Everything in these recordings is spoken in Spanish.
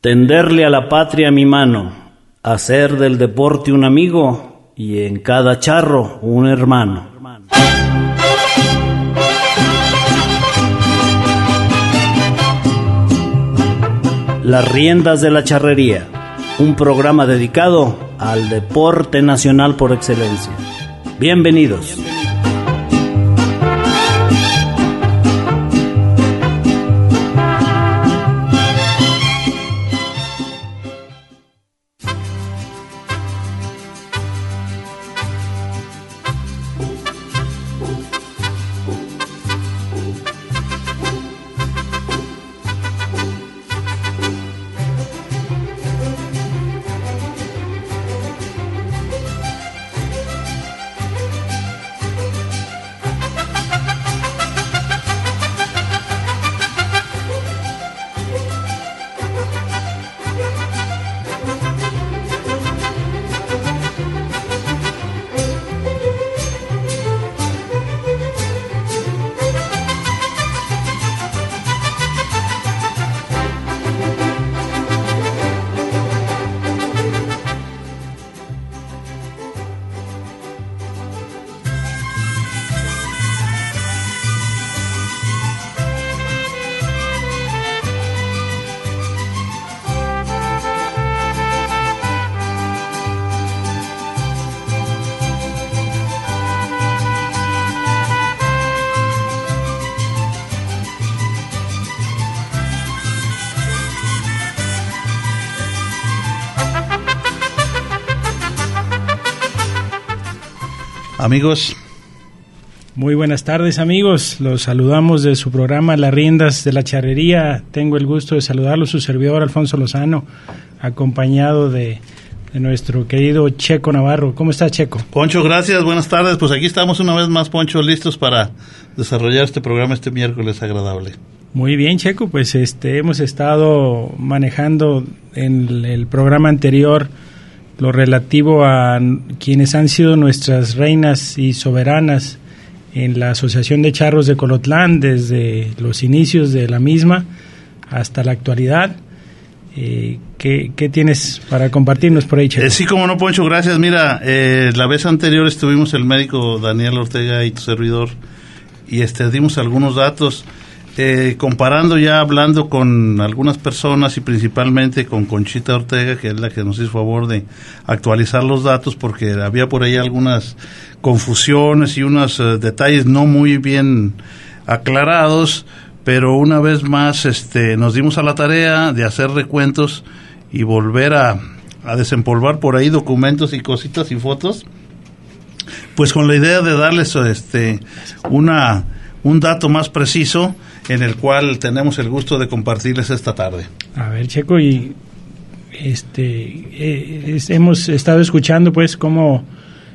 tenderle a la patria mi mano, hacer del deporte un amigo y en cada charro un hermano. Las riendas de la charrería, un programa dedicado al deporte nacional por excelencia. Bienvenidos. Amigos, muy buenas tardes, amigos. Los saludamos de su programa Las Riendas de la Charrería. Tengo el gusto de saludarlo, su servidor Alfonso Lozano, acompañado de nuestro querido Checo Navarro. ¿Cómo está, Checo? Poncho, gracias, buenas tardes. Pues aquí estamos una vez más, Poncho, listos para desarrollar este programa este miércoles agradable. Muy bien, Checo, pues hemos estado manejando en el programa anterior lo relativo a quienes han sido nuestras reinas y soberanas en la Asociación de Charros de Colotlán desde los inicios de la misma hasta la actualidad. ¿Qué tienes para compartirnos por ahí, Checo? Sí, como no, Poncho, gracias. Mira, la vez anterior estuvimos el médico Daniel Ortega y tu servidor y dimos algunos datos. Comparando ya, hablando con algunas personas y principalmente con Conchita Ortega, que es la que nos hizo favor de actualizar los datos, porque había por ahí algunas confusiones y unos detalles no muy bien aclarados, pero una vez más nos dimos a la tarea de hacer recuentos y volver a desempolvar por ahí documentos y cositas y fotos, pues con la idea de darles un dato más preciso, en el cual tenemos el gusto de compartirles esta tarde. A ver, Checo, y hemos estado escuchando pues cómo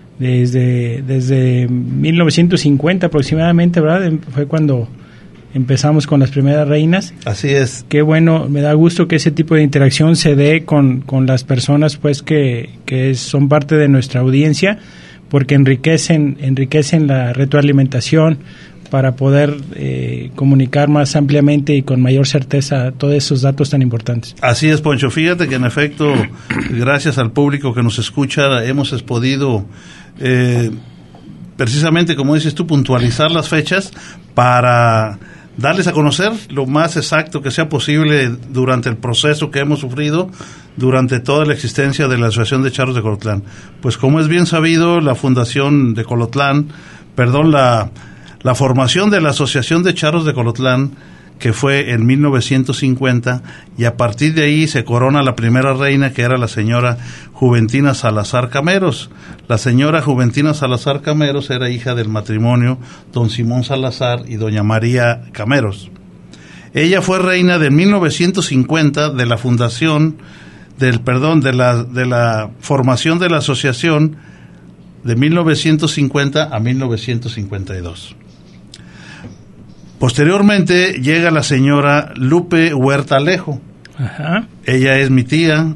desde 1950 aproximadamente, ¿verdad? Fue cuando empezamos con las primeras reinas. Así es. Qué bueno, me da gusto que ese tipo de interacción se dé con las personas pues que son parte de nuestra audiencia, porque enriquecen la retroalimentación para poder comunicar más ampliamente y con mayor certeza todos esos datos tan importantes. Así es, Poncho. Fíjate que en efecto, gracias al público que nos escucha, hemos podido, precisamente como dices tú, puntualizar las fechas para darles a conocer lo más exacto que sea posible durante el proceso que hemos sufrido durante toda la existencia de la Asociación de Charros de Colotlán. Pues como es bien sabido, la fundación de Colotlán, la formación de la Asociación de Charros de Colotlán, que fue en 1950, y a partir de ahí se corona la primera reina, que era la señora Juventina Salazar Cameros. La señora Juventina Salazar Cameros era hija del matrimonio don Simón Salazar y doña María Cameros. Ella fue reina de 1950 de la fundación, de la formación de la asociación de 1950 a 1952. Posteriormente llega la señora Lupe Huerta Alejo. Ajá. Ella es mi tía,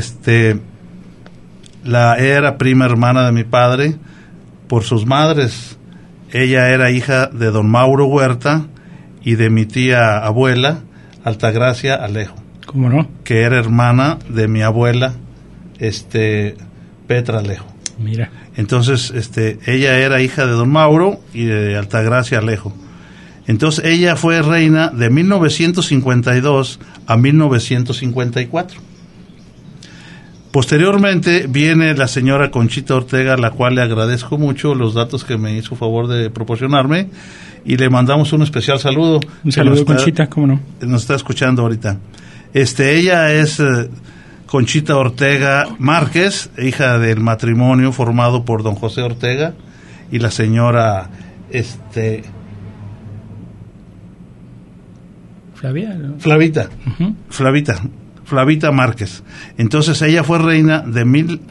era prima hermana de mi padre por sus madres. Ella era hija de don Mauro Huerta y de mi tía abuela, Altagracia Alejo. ¿Cómo no? Que era hermana de mi abuela, Petra Alejo. Mira. Entonces, ella era hija de don Mauro y de Altagracia Alejo. Entonces, ella fue reina de 1952 a 1954. Posteriormente viene la señora Conchita Ortega, a la cual le agradezco mucho los datos que me hizo favor de proporcionarme, y le mandamos un especial saludo. Un saludo, Conchita, ¿cómo no? Nos está escuchando ahorita. Ella es Conchita Ortega Márquez, hija del matrimonio formado por don José Ortega y la señora Flavia, ¿no? Flavita. Uh-huh. Flavita Márquez. Entonces ella fue reina de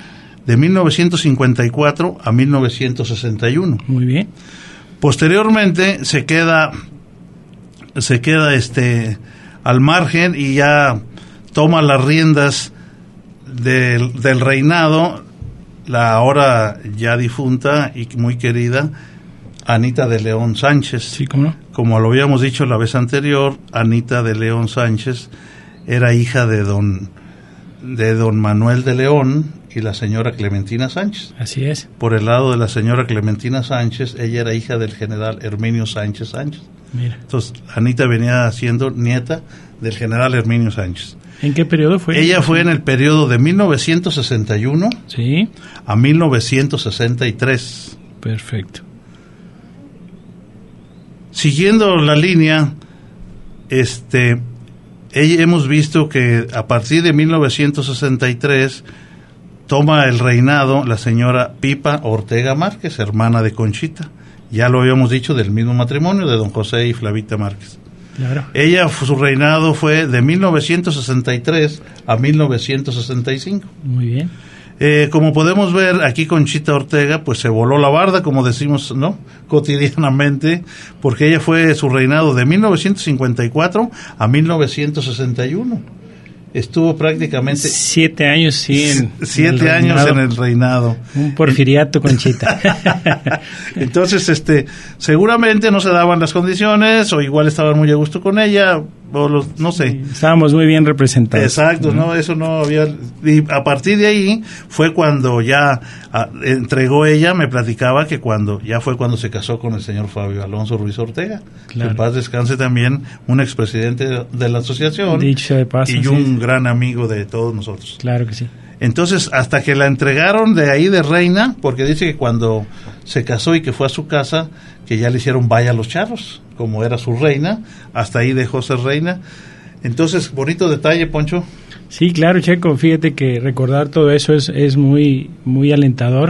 1954 a 1961. Muy bien. Posteriormente se queda al margen y ya toma las riendas del reinado la ahora ya difunta y muy querida Anita de León Sánchez. Sí, ¿cómo no? Como lo habíamos dicho la vez anterior, Anita de León Sánchez era hija de don Manuel de León y la señora Clementina Sánchez. Así es. Por el lado de la señora Clementina Sánchez, ella era hija del general Herminio Sánchez Sánchez. Mira. Entonces, Anita venía siendo nieta del general Herminio Sánchez. ¿En qué periodo fue? Ella fue en el periodo de 1961 sí, a 1963. Perfecto. Siguiendo la línea, hemos visto que a partir de 1963 toma el reinado la señora Pipa Ortega Márquez, hermana de Conchita. Ya lo habíamos dicho, del mismo matrimonio de don José y Flavita Márquez. Claro. Su reinado fue de 1963 a 1965. Muy bien. Como podemos ver, aquí Conchita Ortega pues se voló la barda, como decimos, ¿no?, cotidianamente, porque ella fue su reinado de 1954 a 1961. Estuvo prácticamente 7 años, sí. 7 años en el reinado. Un porfiriato, Conchita. Entonces, seguramente no se daban las condiciones, o igual estaban muy a gusto con ella, o no sé. Sí, estábamos muy bien representados. Exacto, no, eso no había. Y a partir de ahí fue cuando ya entregó ella, me platicaba que cuando se casó con el señor Fabio Alonso Ruiz Ortega. Claro. Que en paz descanse también, un expresidente de la asociación. Dicho de paso, y un gran amigo de todos nosotros. Claro que sí. Entonces, hasta que la entregaron de ahí de reina, porque dice que cuando se casó y que fue a su casa, que ya le hicieron vaya a los charros, como era su reina, hasta ahí dejó ser reina. Entonces, bonito detalle, Poncho. Sí, claro, Checo, fíjate que recordar todo eso es muy, muy alentador,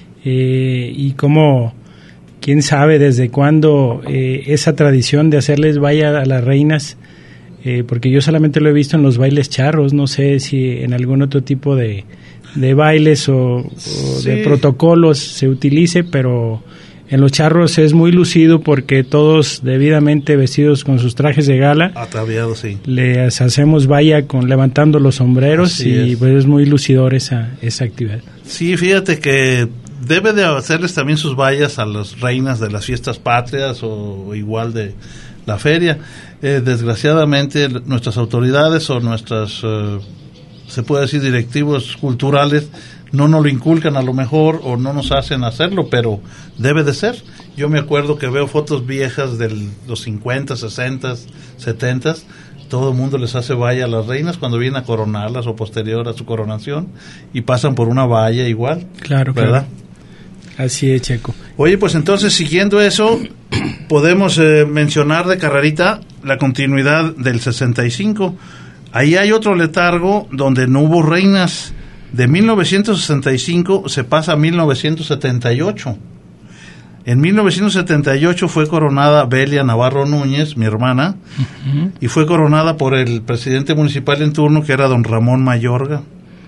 y como, quién sabe desde cuándo esa tradición de hacerles vaya a las reinas, porque yo solamente lo he visto en los bailes charros, no sé si en algún otro tipo de bailes o sí, de protocolos se utilice, pero en los charros es muy lucido porque todos debidamente vestidos con sus trajes de gala, ataviados, sí, les hacemos vaya levantando los sombreros. Así y es. Pues es muy lucidor esa actividad. Sí, fíjate que debe de hacerles también sus vallas a las reinas de las fiestas patrias o igual de la feria. Desgraciadamente nuestras autoridades o nuestras se puede decir directivos culturales no nos lo inculcan a lo mejor o no nos hacen hacerlo, pero debe de ser. Yo me acuerdo que veo fotos viejas de los 50, 60, 70, todo el mundo les hace valla a las reinas cuando vienen a coronarlas o posterior a su coronación y pasan por una valla igual. Claro, ¿verdad? Claro. Así es, Checo. Oye, pues entonces, siguiendo eso, podemos mencionar de carrerita la continuidad del 65. Ahí hay otro letargo donde no hubo reinas. De 1965 se pasa a 1978. En 1978 fue coronada Belia Navarro Núñez, mi hermana, uh-huh, y fue coronada por el presidente municipal en turno, que era don Ramón Mayorga.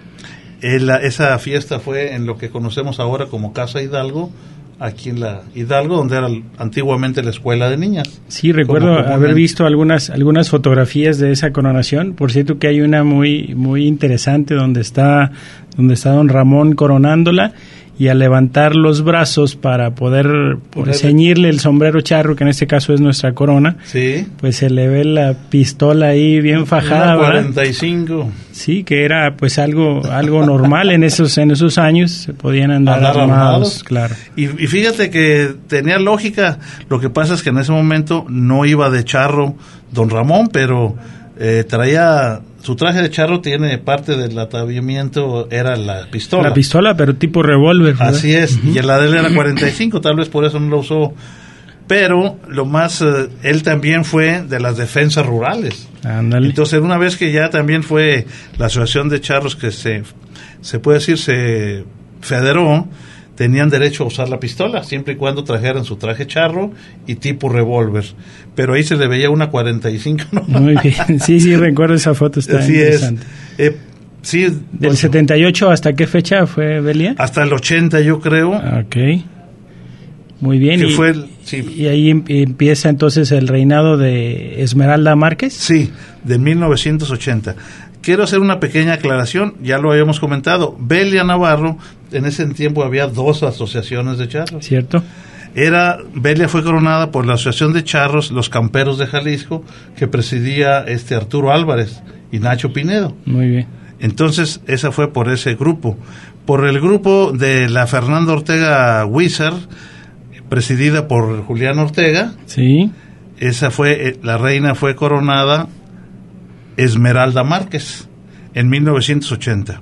Esa fiesta fue en lo que conocemos ahora como Casa Hidalgo, aquí en la Hidalgo, donde era antiguamente la escuela de niñas. Sí, recuerdo haber visto algunas fotografías de esa coronación. Por cierto que hay una muy muy interesante donde está don Ramón coronándola, y al levantar los brazos para poder ceñirle el sombrero charro, que en este caso es nuestra corona, sí, pues se le ve la pistola ahí bien fajada, una 45. ¿Verdad? Sí, que era pues algo normal en esos años, se podían andar armados, claro. Y fíjate que tenía lógica. Lo que pasa es que en ese momento no iba de charro don Ramón, pero traía su traje de charro, tiene parte del ataviamiento, era la pistola. La pistola, pero tipo revólver, ¿verdad? Así es, y la de él era 45, tal vez por eso no lo usó. Pero lo más, él también fue de las defensas rurales. Ándale. Entonces, una vez que ya también fue la asociación de charros que se puede decir, se federó, tenían derecho a usar la pistola, siempre y cuando trajeran su traje charro y tipo revólver. Pero ahí se le veía una 45. ¿No? Muy bien, sí, recuerdo esa foto, está así interesante. Sí, ¿Del 78 hasta qué fecha fue, Belia? Hasta el 80, yo creo. Ok, muy bien. Y ahí empieza entonces el reinado de Esmeralda Márquez. Sí, de 1980. Quiero hacer una pequeña aclaración, ya lo habíamos comentado. Belia Navarro, en ese tiempo había 2 asociaciones de charros. ¿Cierto? Belia fue coronada por la Asociación de Charros Los Camperos de Jalisco, que presidía Arturo Álvarez y Nacho Pinedo. Muy bien. Entonces, esa fue por ese grupo. Por el grupo de la Fernando Ortega Wizard, presidida por Julián Ortega. Sí. Esa fue, la reina fue coronada Esmeralda Márquez en 1980.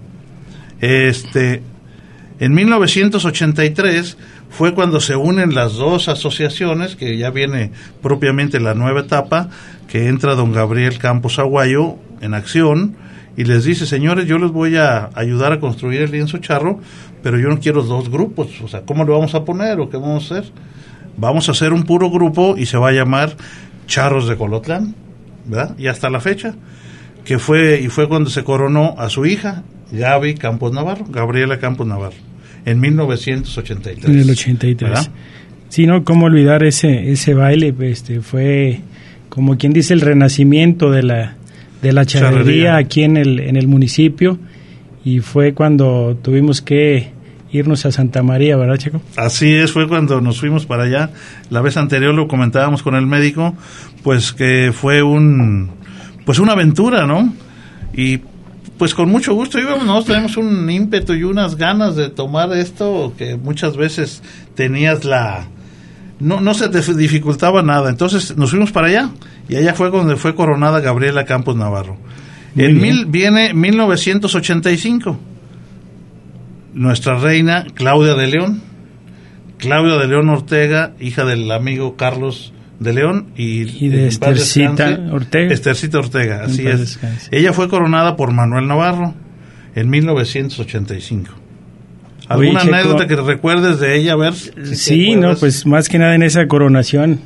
En 1983 fue cuando se unen las 2 asociaciones, que ya viene propiamente la nueva etapa, que entra don Gabriel Campos Aguayo en acción y les dice: señores, yo les voy a ayudar a construir el lienzo charro, pero yo no quiero 2 grupos. O sea, ¿cómo lo vamos a poner o qué vamos a hacer? Vamos a hacer un puro grupo y se va a llamar Charros de Colotlán, ¿verdad? Y hasta la fecha, que fue cuando se coronó a su hija, Gabriela Campos Navarro, en 1983. En el 83. ¿Verdad? Sí, no, cómo olvidar ese baile, fue como quien dice el renacimiento de la charrería aquí en el municipio, y fue cuando tuvimos que irnos a Santa María, ¿verdad, Checo? Así es, fue cuando nos fuimos para allá. La vez anterior lo comentábamos con el médico, pues que fue una aventura, ¿no? Y pues con mucho gusto íbamos, nosotros tenemos un ímpetu y unas ganas de tomar esto que muchas veces tenías no se te dificultaba nada. Entonces nos fuimos para allá y allá fue donde fue coronada Gabriela Campos Navarro. Viene 1985. Nuestra reina Claudia de León Ortega, hija del amigo Carlos de León y de Estercita Ortega. Estercita Ortega, así es. Descanse. Ella fue coronada por Manuel Navarro en 1985. ¿Alguna anécdota que recuerdes de ella? A ver. Sí, no, pues más que nada en esa coronación,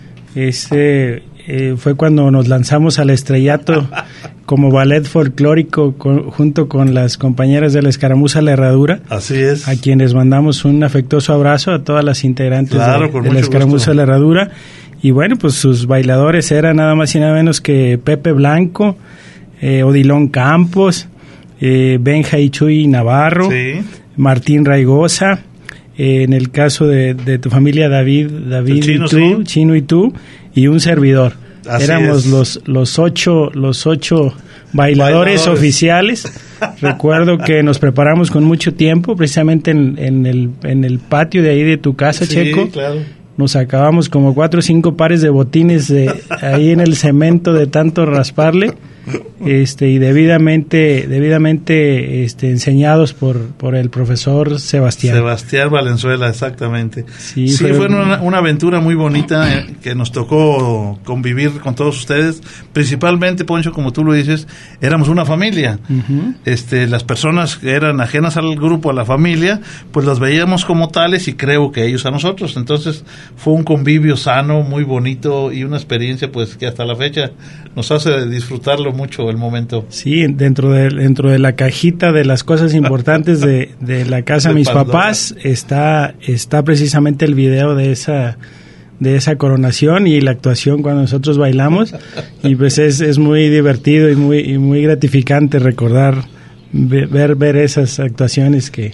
fue cuando nos lanzamos al estrellato como ballet folclórico junto con las compañeras de la Escaramuza La Herradura. Así es. A quienes mandamos un afectuoso abrazo a todas las integrantes de la Escaramuza La Herradura. Y bueno, pues sus bailadores eran nada más y nada menos que Pepe Blanco, Odilón Campos, Benja y Chuy Navarro, sí, Martín Raigosa, en el caso de tu familia David Chino, y tú, sí, Chino y tú, y un servidor. Así éramos los ocho bailadores oficiales. Recuerdo que nos preparamos con mucho tiempo, precisamente en el patio de ahí de tu casa, sí, Checo. Claro. Nos acabamos como 4 o 5 pares de botines ahí en el cemento de tanto rasparle, y debidamente enseñados por el profesor Sebastián Valenzuela, exactamente. Sí, fue una aventura muy bonita que nos tocó convivir con todos ustedes, principalmente, Poncho, como tú lo dices, éramos una familia. Uh-huh. Las personas que eran ajenas al grupo, a la familia, pues las veíamos como tales y creo que ellos a nosotros. Entonces fue un convivio sano, muy bonito y una experiencia pues que hasta la fecha nos hace disfrutarlo mucho el momento. Sí, dentro de la cajita de las cosas importantes de la casa de mis papás está precisamente el video de esa coronación y la actuación cuando nosotros bailamos, y pues es muy divertido y muy gratificante recordar ver esas actuaciones que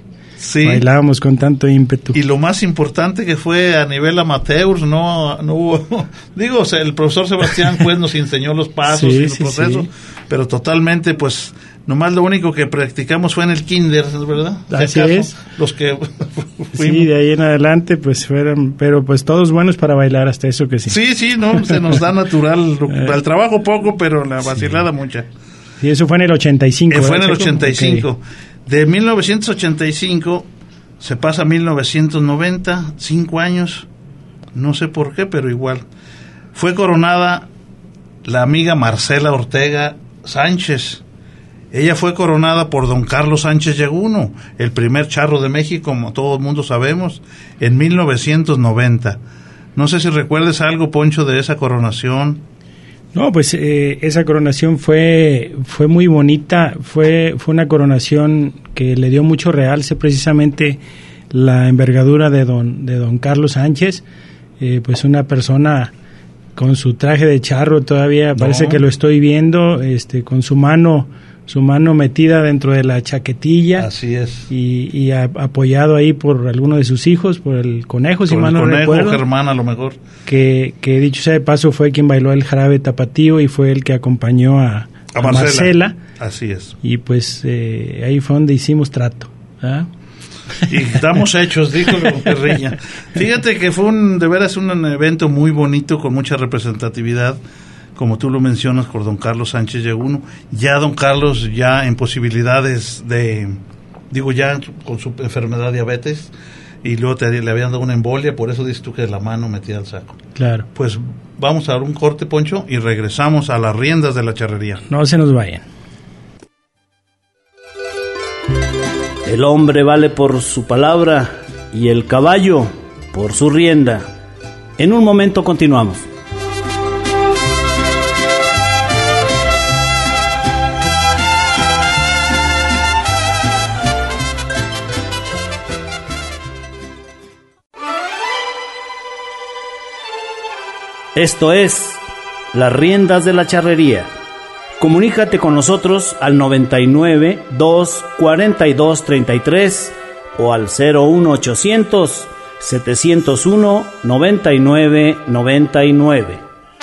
Sí. Bailábamos con tanto ímpetu. Y lo más importante que fue a nivel amateur, no hubo, digo, o sea, el profesor Sebastián pues nos enseñó los pasos y los procesos, pero totalmente pues nomás lo único que practicamos fue en el kinder, ¿verdad? Así es. Los que fuimos. Sí, de ahí en adelante pues fueron, pero pues todos buenos para bailar, hasta eso que sí. Sí, no, se nos da natural, el trabajo poco, pero la vacilada mucha. Y eso fue en el 85. Fue en el 85. Okay. De 1985 se pasa a 1990, 5 años, no sé por qué, pero igual. Fue coronada la amiga Marcela Ortega Sánchez. Ella fue coronada por don Carlos Sánchez Yeguno, el primer charro de México, como todo el mundo sabemos, en 1990. No sé si recuerdes algo, Poncho, de esa coronación. No, pues esa coronación fue muy bonita, fue una coronación que le dio mucho realce precisamente la envergadura de don Carlos Sánchez, pues una persona con su traje de charro todavía, parece que lo estoy viendo, con su mano metida dentro de la chaquetilla. Así es. Y apoyado ahí por alguno de sus hijos, por el Conejo, si mal no recuerdo. Germán, a lo mejor. Que dicho sea de paso, fue quien bailó el jarabe tapatío y fue el que acompañó a Marcela. Así es. Y pues ahí fue donde hicimos trato. ¿Ah? Y estamos hechos, dijo Perriña. Fíjate que fue de veras un evento muy bonito, con mucha representatividad, como tú lo mencionas, por don Carlos Sánchez Yeguno. Ya don Carlos, ya en posibilidades ya con su enfermedad de diabetes, y luego le habían dado una embolia, por eso dices tú que la mano metida al saco. Claro. Pues vamos a dar un corte, Poncho, y regresamos a las riendas de la charrería. No se nos vayan. El hombre vale por su palabra y el caballo por su rienda. En un momento continuamos. Esto es Las Riendas de la Charrería. Comunícate con nosotros al 99 242 33 o al 01800 701 99 99.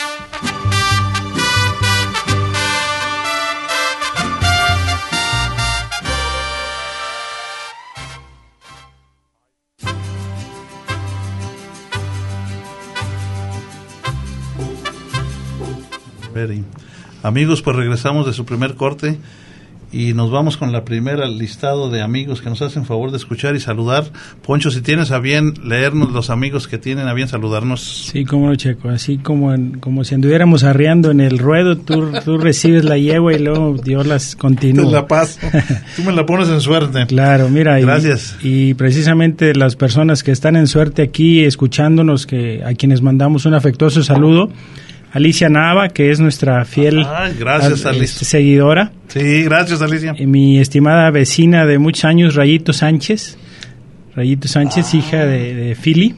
Amigos, pues regresamos de su primer corte y nos vamos con la primera listado de amigos que nos hacen favor de escuchar y saludar. Poncho, si tienes a bien leernos los amigos que tienen a bien saludarnos. Sí, cómo no, Checo, así como si anduviéramos arreando en el ruedo, tú recibes la yegua y luego Dios las continúa. Te la paso, tú me la pones en suerte. Claro, mira, gracias. Y precisamente las personas que están en suerte aquí escuchándonos, a quienes mandamos un afectuoso saludo. Alicia Nava, que es nuestra fiel gracias, Alicia. Seguidora. Sí, gracias, Alicia. Mi estimada vecina de muchos años, Rayito Sánchez, hija de Fili.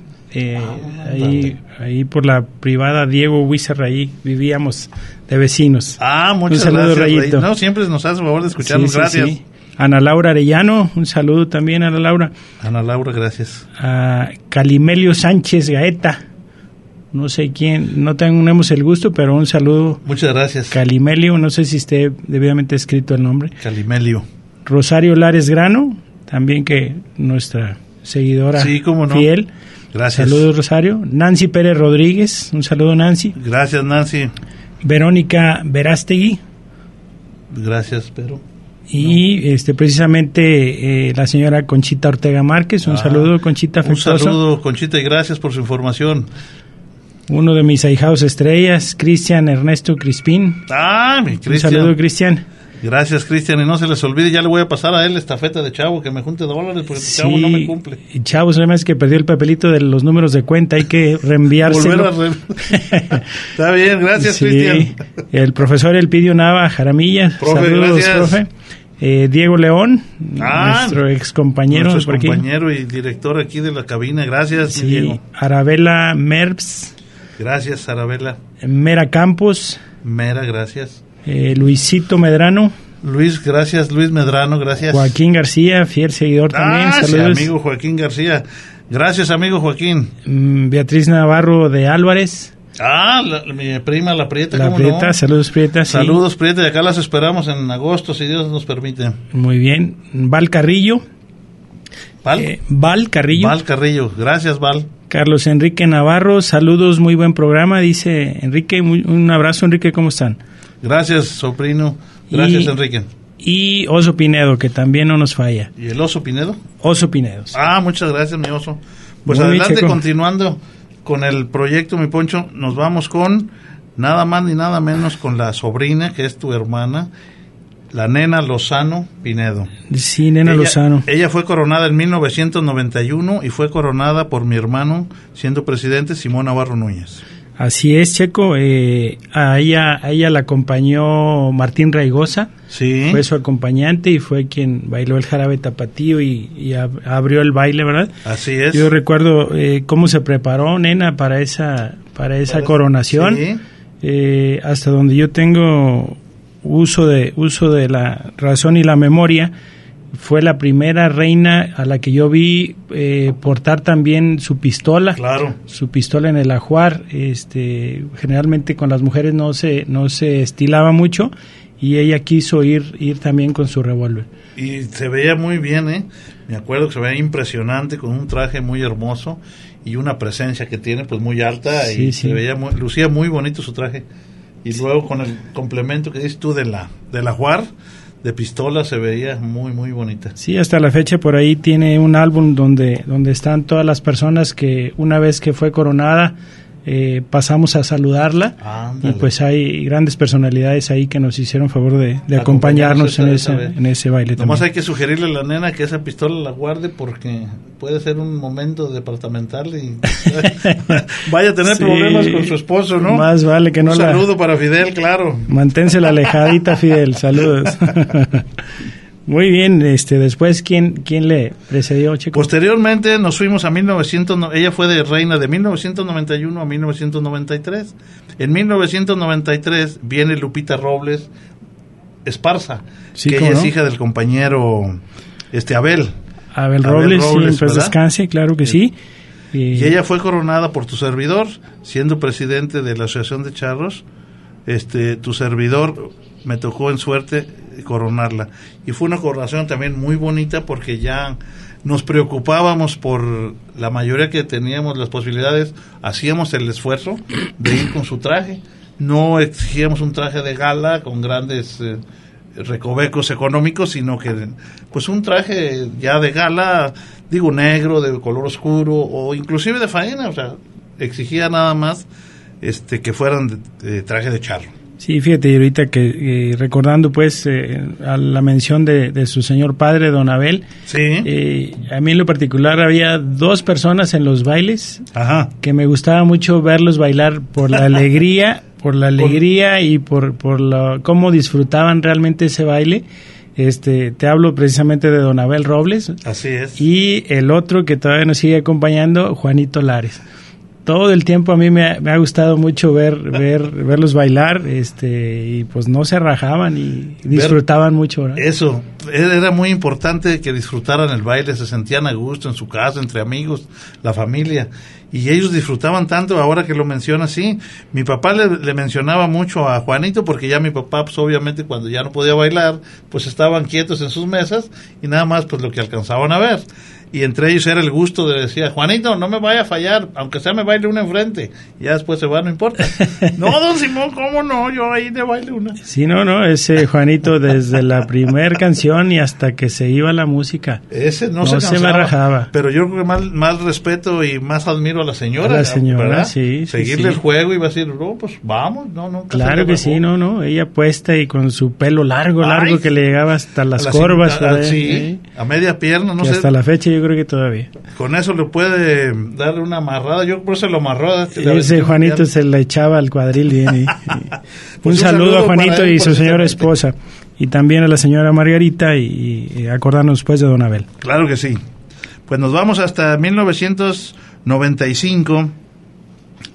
Ahí por la privada Diego Huizar, ahí vivíamos de vecinos. Muchas un saludo, gracias, Rayito. No, siempre nos hace favor de escucharnos, gracias. Sí. Ana Laura Arellano, un saludo también, Ana Laura. Ana Laura, gracias. A Calimelio Sánchez Gaeta. No sé quién, no tenemos el gusto, pero un saludo. Muchas gracias. Calimelio, no sé si esté debidamente escrito el nombre. Calimelio. Rosario Lares Grano, también que nuestra seguidora fiel. Gracias. Saludos, Rosario. Nancy Pérez Rodríguez, un saludo, Nancy. Gracias, Nancy. Verónica Verástegui. Gracias, pero... Y precisamente la señora Conchita Ortega Márquez, un saludo, Conchita, afectuoso. Un saludo, Conchita, y gracias por su información. Uno de mis ahijados estrellas, Cristian Ernesto Crispín. Mi Cristian. Un saludo, Cristian. Gracias, Cristian, y no se les olvide, ya le voy a pasar a él estafeta de Chavo, que me junte $, porque Chavo no me cumple. Y Chavo, solamente que perdió el papelito de los números de cuenta, hay que reenviárselo. Está bien, gracias, Cristian. El profesor Elpidio Nava Jaramilla, saludos, gracias. Profe. Diego León, nuestro ex compañero. Nuestro compañero y director aquí de la cabina, gracias, Diego. Arabela Merps. Gracias, Arabela. Mera Campos. Mera, gracias. Luisito Medrano. Luis, gracias. Luis Medrano, gracias. Joaquín García, fiel seguidor también. Saludos. Sí, amigo Joaquín García. Gracias, amigo Joaquín. Beatriz Navarro de Álvarez. Mi prima, la Prieta. La Prieta, no? Saludos Prieta. Saludos Prieta, y acá las esperamos en agosto, si Dios nos permite. Muy bien. Val Carrillo. Val Carrillo. Val Carrillo, gracias Val. Carlos Enrique Navarro, saludos, muy buen programa, dice Enrique. Un abrazo, Enrique, ¿cómo están? Gracias, sobrino. Gracias, Enrique. Y Oso Pinedo, que también no nos falla. ¿Y el Oso Pinedo? Oso Pinedo. Sí. Muchas gracias, mi Oso. Pues muy adelante, bien, continuando con el proyecto, mi Poncho, nos vamos con nada más ni nada menos con la sobrina, que es tu hermana, la Nena Lozano Pinedo. Sí, Nena Lozano. Ella fue coronada en 1991 y fue coronada por mi hermano, siendo presidente, Simón Navarro Núñez. Así es, Checo. A ella la acompañó Martín Raigosa. Sí. Fue su acompañante y fue quien bailó el jarabe tapatío y abrió el baile, ¿verdad? Así es. Yo recuerdo cómo se preparó Nena para esa coronación. Sí. Hasta donde yo tengo uso de la razón y la memoria, fue la primera reina a la que yo vi portar también su pistola. Claro. Su pistola en el ajuar. Generalmente con las mujeres no se estilaba mucho y ella quiso ir también con su revólver. Y se veía muy bien, Me acuerdo que se veía impresionante, con un traje muy hermoso y una presencia que tiene pues muy alta. Sí, y sí. Lucía muy bonito su traje. Y luego con el complemento que dices tú del ajuar, de pistola, se veía muy, muy bonita. Sí, hasta la fecha por ahí tiene un álbum donde están todas las personas que una vez que fue coronada pasamos a saludarla. Ándale. Y pues hay grandes personalidades ahí que nos hicieron favor de acompañarnos en ese baile. Nomás también. hay que sugerirle a la nena que esa pistola la guarde porque puede ser un momento departamental y vaya a tener problemas con su esposo, ¿no? Más vale que no. Un saludo para Fidel, claro. Manténsela alejadita, Fidel. Saludos. Muy bien, después, ¿quién le precedió, Checo? Posteriormente nos fuimos a ella fue de reina de 1991 a 1993. En 1993 viene Lupita Robles Esparza, sí, que ella es hija del compañero Abel Robles, sí, pues descanse, claro que sí. Y ella fue coronada por tu servidor, siendo presidente de la Asociación de Charros. Tu servidor me tocó en suerte coronarla y fue una coronación también muy bonita porque ya nos preocupábamos por la mayoría que teníamos las posibilidades, hacíamos el esfuerzo de ir con su traje, no exigíamos un traje de gala con grandes recovecos económicos, sino que pues un traje ya de gala, digo negro, de color oscuro o inclusive de faena, o sea, exigía nada más que fueran de traje de charro. Sí, fíjate, ahorita que recordando pues a la mención de su señor padre, don Abel, sí. A mí en lo particular había dos personas en los bailes. Ajá. Que me gustaba mucho verlos bailar por la alegría, y por cómo disfrutaban realmente ese baile. Te hablo precisamente de don Abel Robles. Así es. Y el otro que todavía nos sigue acompañando, Juanito Lares. Todo el tiempo a mí me ha gustado mucho verlos bailar, y pues no se rajaban y disfrutaban mucho, ¿verdad? Eso, era muy importante que disfrutaran el baile, se sentían a gusto en su casa, entre amigos, la familia, y ellos disfrutaban tanto. Ahora que lo menciona así, mi papá le mencionaba mucho a Juanito, porque ya mi papá, pues obviamente cuando ya no podía bailar, pues estaban quietos en sus mesas y nada más pues lo que alcanzaban a ver. Y entre ellos era el gusto de decir, Juanito, no me vaya a fallar, aunque sea me baile una enfrente. Y ya después se va, no importa. No, don Simón, ¿cómo no? Yo ahí le baile una. Sí, no, ese Juanito desde la primer canción y hasta que se iba la música. Ese no se me rajaba. Pero yo creo que más respeto y más admiro a la señora. A la señora, ¿verdad? Sí. Seguirle el juego y va a decir, no, pues vamos. No. Claro que sí, no. Ella puesta y con su pelo largo que le llegaba hasta las corvas. Sí, a media pierna, no sé. Hasta la fecha yo creo que todavía. Con eso le puede dar una amarrada. Yo por eso lo amarró. Ese Juanito se la echaba al cuadril bien. Pues un saludo a Juanito y su señora esposa. Y también a la señora Margarita y acordarnos pues de don Abel. Claro que sí. Pues nos vamos hasta 1995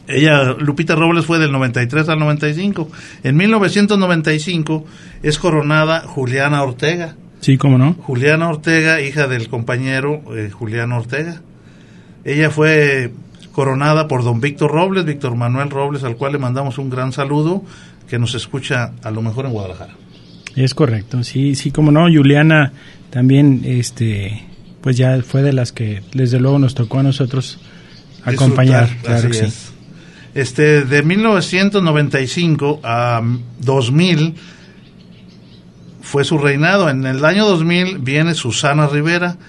Lupita Robles, fue del 93 al 95. En 1995 es coronada Juliana Ortega. Sí, cómo no. Juliana Ortega, hija del compañero Juliano Ortega. Ella fue coronada por don Víctor Manuel Robles, al cual le mandamos un gran saludo, que nos escucha a lo mejor en Guadalajara. Es correcto, sí, cómo no. Juliana también, pues ya fue de las que desde luego nos tocó a nosotros acompañar. Claro que sí. De 1995 a 2000 fue su reinado. En el año 2000 viene Susana Rivera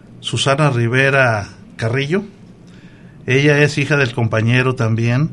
Carrillo. Ella es hija del compañero también,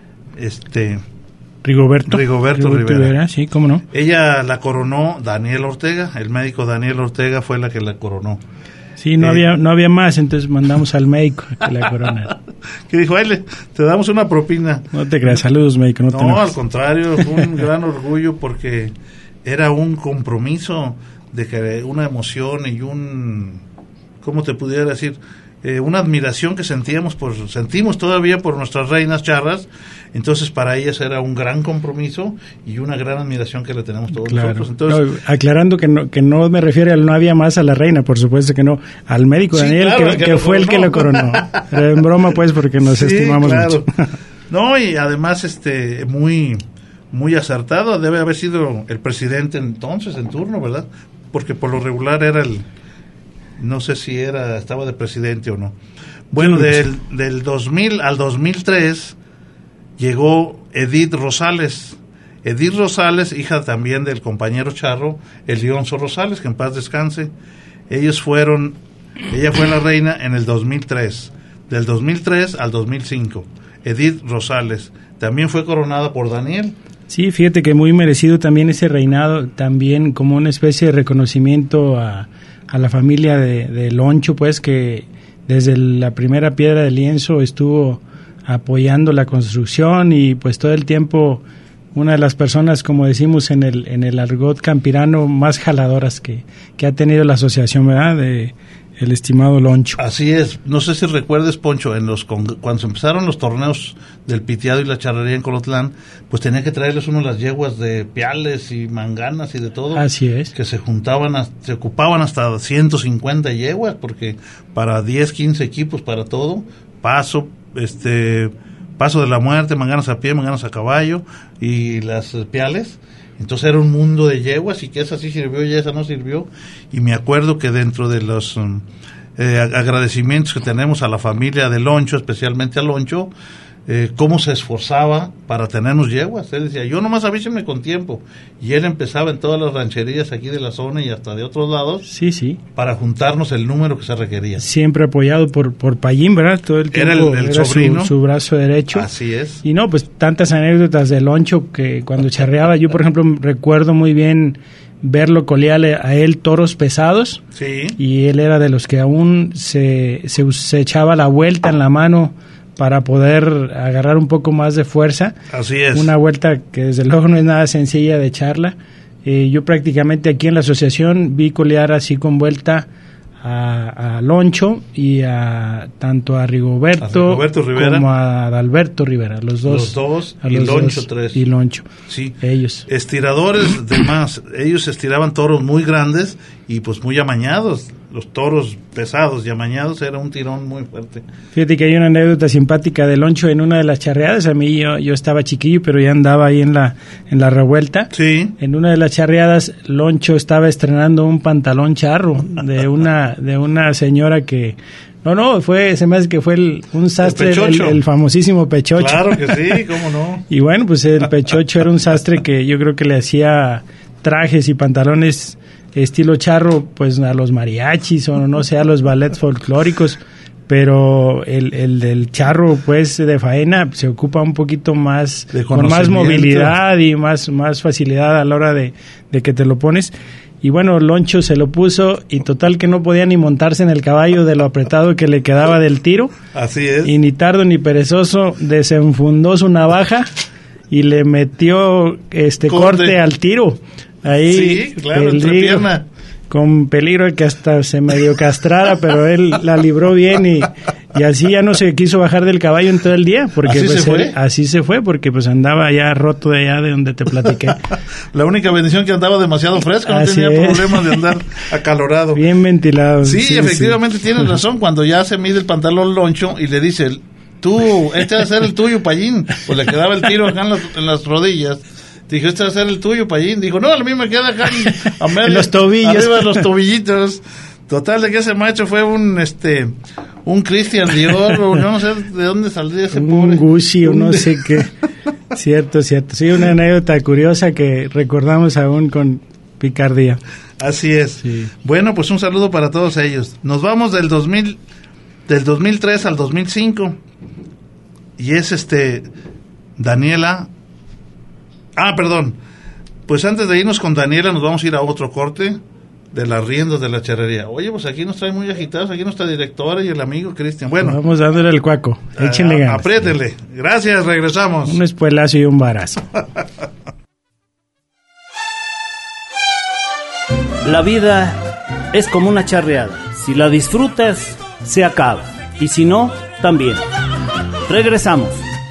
Rigoberto Rivera. Sí, cómo no. Ella la coronó Daniel Ortega, el médico Daniel Ortega fue la que la coronó. Sí, no había más, entonces mandamos al médico a que la coronara. Que dijo, te damos una propina. No te creas, saludos médico. No, al contrario, fue un gran orgullo porque era un compromiso de que una emoción y ¿cómo te pudiera decir? Una admiración que sentimos todavía por nuestras reinas charras. Entonces para ellas era un gran compromiso y una gran admiración que le tenemos todos nosotros. Entonces, aclarando que no me refiero al no había más a la reina, por supuesto que no, al médico Daniel, claro, que fue el que lo coronó. Pero en broma pues, porque nos estimamos mucho. No, y además muy muy acertado, debe haber sido el presidente entonces en turno, ¿verdad? Porque por lo regular era no sé si estaba de presidente o no. Bueno, del 2000 al 2003 llegó Edith Rosales, hija también del compañero charro Elionzo Rosales, que en paz descanse. Ella fue la reina en el 2003, del 2003 al 2005. Edith Rosales también fue coronada por Daniel. Sí, fíjate que muy merecido también ese reinado, también como una especie de reconocimiento a la familia de Loncho, pues, que desde la primera piedra de lienzo estuvo apoyando la construcción y pues todo el tiempo una de las personas, como decimos en el argot campirano, más jaladoras que ha tenido la asociación, ¿verdad?, de el estimado Loncho. Así es. No sé si recuerdes, Poncho, cuando se empezaron los torneos del piteado y la charrería en Colotlán, pues tenía que traerles las yeguas de piales y manganas y de todo. Así es. Que se ocupaban hasta 150 yeguas, porque para 10, 15 equipos, para todo, paso de la muerte, manganas a pie, manganas a caballo y las piales. Entonces era un mundo de yeguas, y que esa sí sirvió y esa no sirvió. Y me acuerdo que dentro de los agradecimientos que tenemos a la familia de Loncho, especialmente a Loncho, cómo se esforzaba para tenernos yeguas. Él decía, yo nomás avísenme con tiempo. Y él empezaba en todas las rancherías aquí de la zona y hasta de otros lados. Sí. Para juntarnos el número que se requería. Siempre apoyado por Payín, ¿verdad? Todo el tiempo era el sobrino. Su brazo derecho. Así es. Y no, pues tantas anécdotas de Loncho que cuando charreaba, yo por ejemplo recuerdo muy bien verlo colear a él toros pesados. Sí. Y él era de los que aún se echaba la vuelta en la mano para poder agarrar un poco más de fuerza. Así es. Una vuelta que desde luego no es nada sencilla de echarla. Yo prácticamente aquí en la asociación vi colear así con vuelta a Loncho y tanto a Rigoberto Rivera, como a Adalberto Rivera, los dos y Loncho tres. Y Loncho. Sí. Ellos. Estiradores de más. Ellos estiraban toros muy grandes y pues muy amañados. Los toros pesados y amañados era un tirón muy fuerte. Fíjate que hay una anécdota simpática de Loncho en una de las charreadas. A mí yo estaba chiquillo, pero ya andaba ahí en la revuelta. Sí. En una de las charreadas, Loncho estaba estrenando un pantalón charro de una señora que se me hace que fue un sastre, el famosísimo Pechocho. Claro que sí, cómo no. Y bueno, pues el Pechocho era un sastre que yo creo que le hacía trajes y pantalones estilo charro, pues a los mariachis o no sé, a los ballets folclóricos, pero el del charro, pues de faena, se ocupa un poquito más, con más movilidad y más facilidad a la hora de que te lo pones. Y bueno, Loncho se lo puso y total que no podía ni montarse en el caballo de lo apretado que le quedaba del tiro. Así es. Y ni tardo ni perezoso desenfundó su navaja y le metió corte al tiro. Ahí, sí, claro, entre pierna. con peligro de que hasta se medio castrara, pero él la libró bien y así ya no se quiso bajar del caballo en todo el día, porque ¿Así pues se fue? así se fue, porque pues andaba ya roto de allá de donde te platiqué. La única bendición que andaba demasiado fresco, no Así tenía es. problemas de andar acalorado. Bien ventilado. Sí, efectivamente tienes razón, cuando ya se mide el pantalón loncho y le dice, tú, este va a ser el tuyo, Payín, pues le quedaba el tiro acá en las rodillas. Dijo, este va a ser el tuyo, Payín. Dijo, no, a mí me queda acá a medio, En los tobillos. arriba de los tobillitos. Total, de que ese macho fue un Christian Dior, o no sé de dónde saldría ese pobre. Un Gucci o no sé qué. Cierto. Sí, una anécdota curiosa que recordamos aún con picardía. Así es. Sí. Bueno, pues un saludo para todos ellos. Nos vamos del 2003 al 2005. Y es Daniela. Perdón. Pues antes de irnos con Daniela, nos vamos a ir a otro corte de las riendas de la charrería. Oye, pues aquí nos traen muy agitados, aquí nuestra directora y el amigo Cristian. Bueno, Vamos dándole el cuaco. Échenle ganas. apriétenle. Gracias, regresamos. Un espuelazo y un barazo. La vida es como una charreada. Si la disfrutas, se acaba. Y si no, también. Regresamos.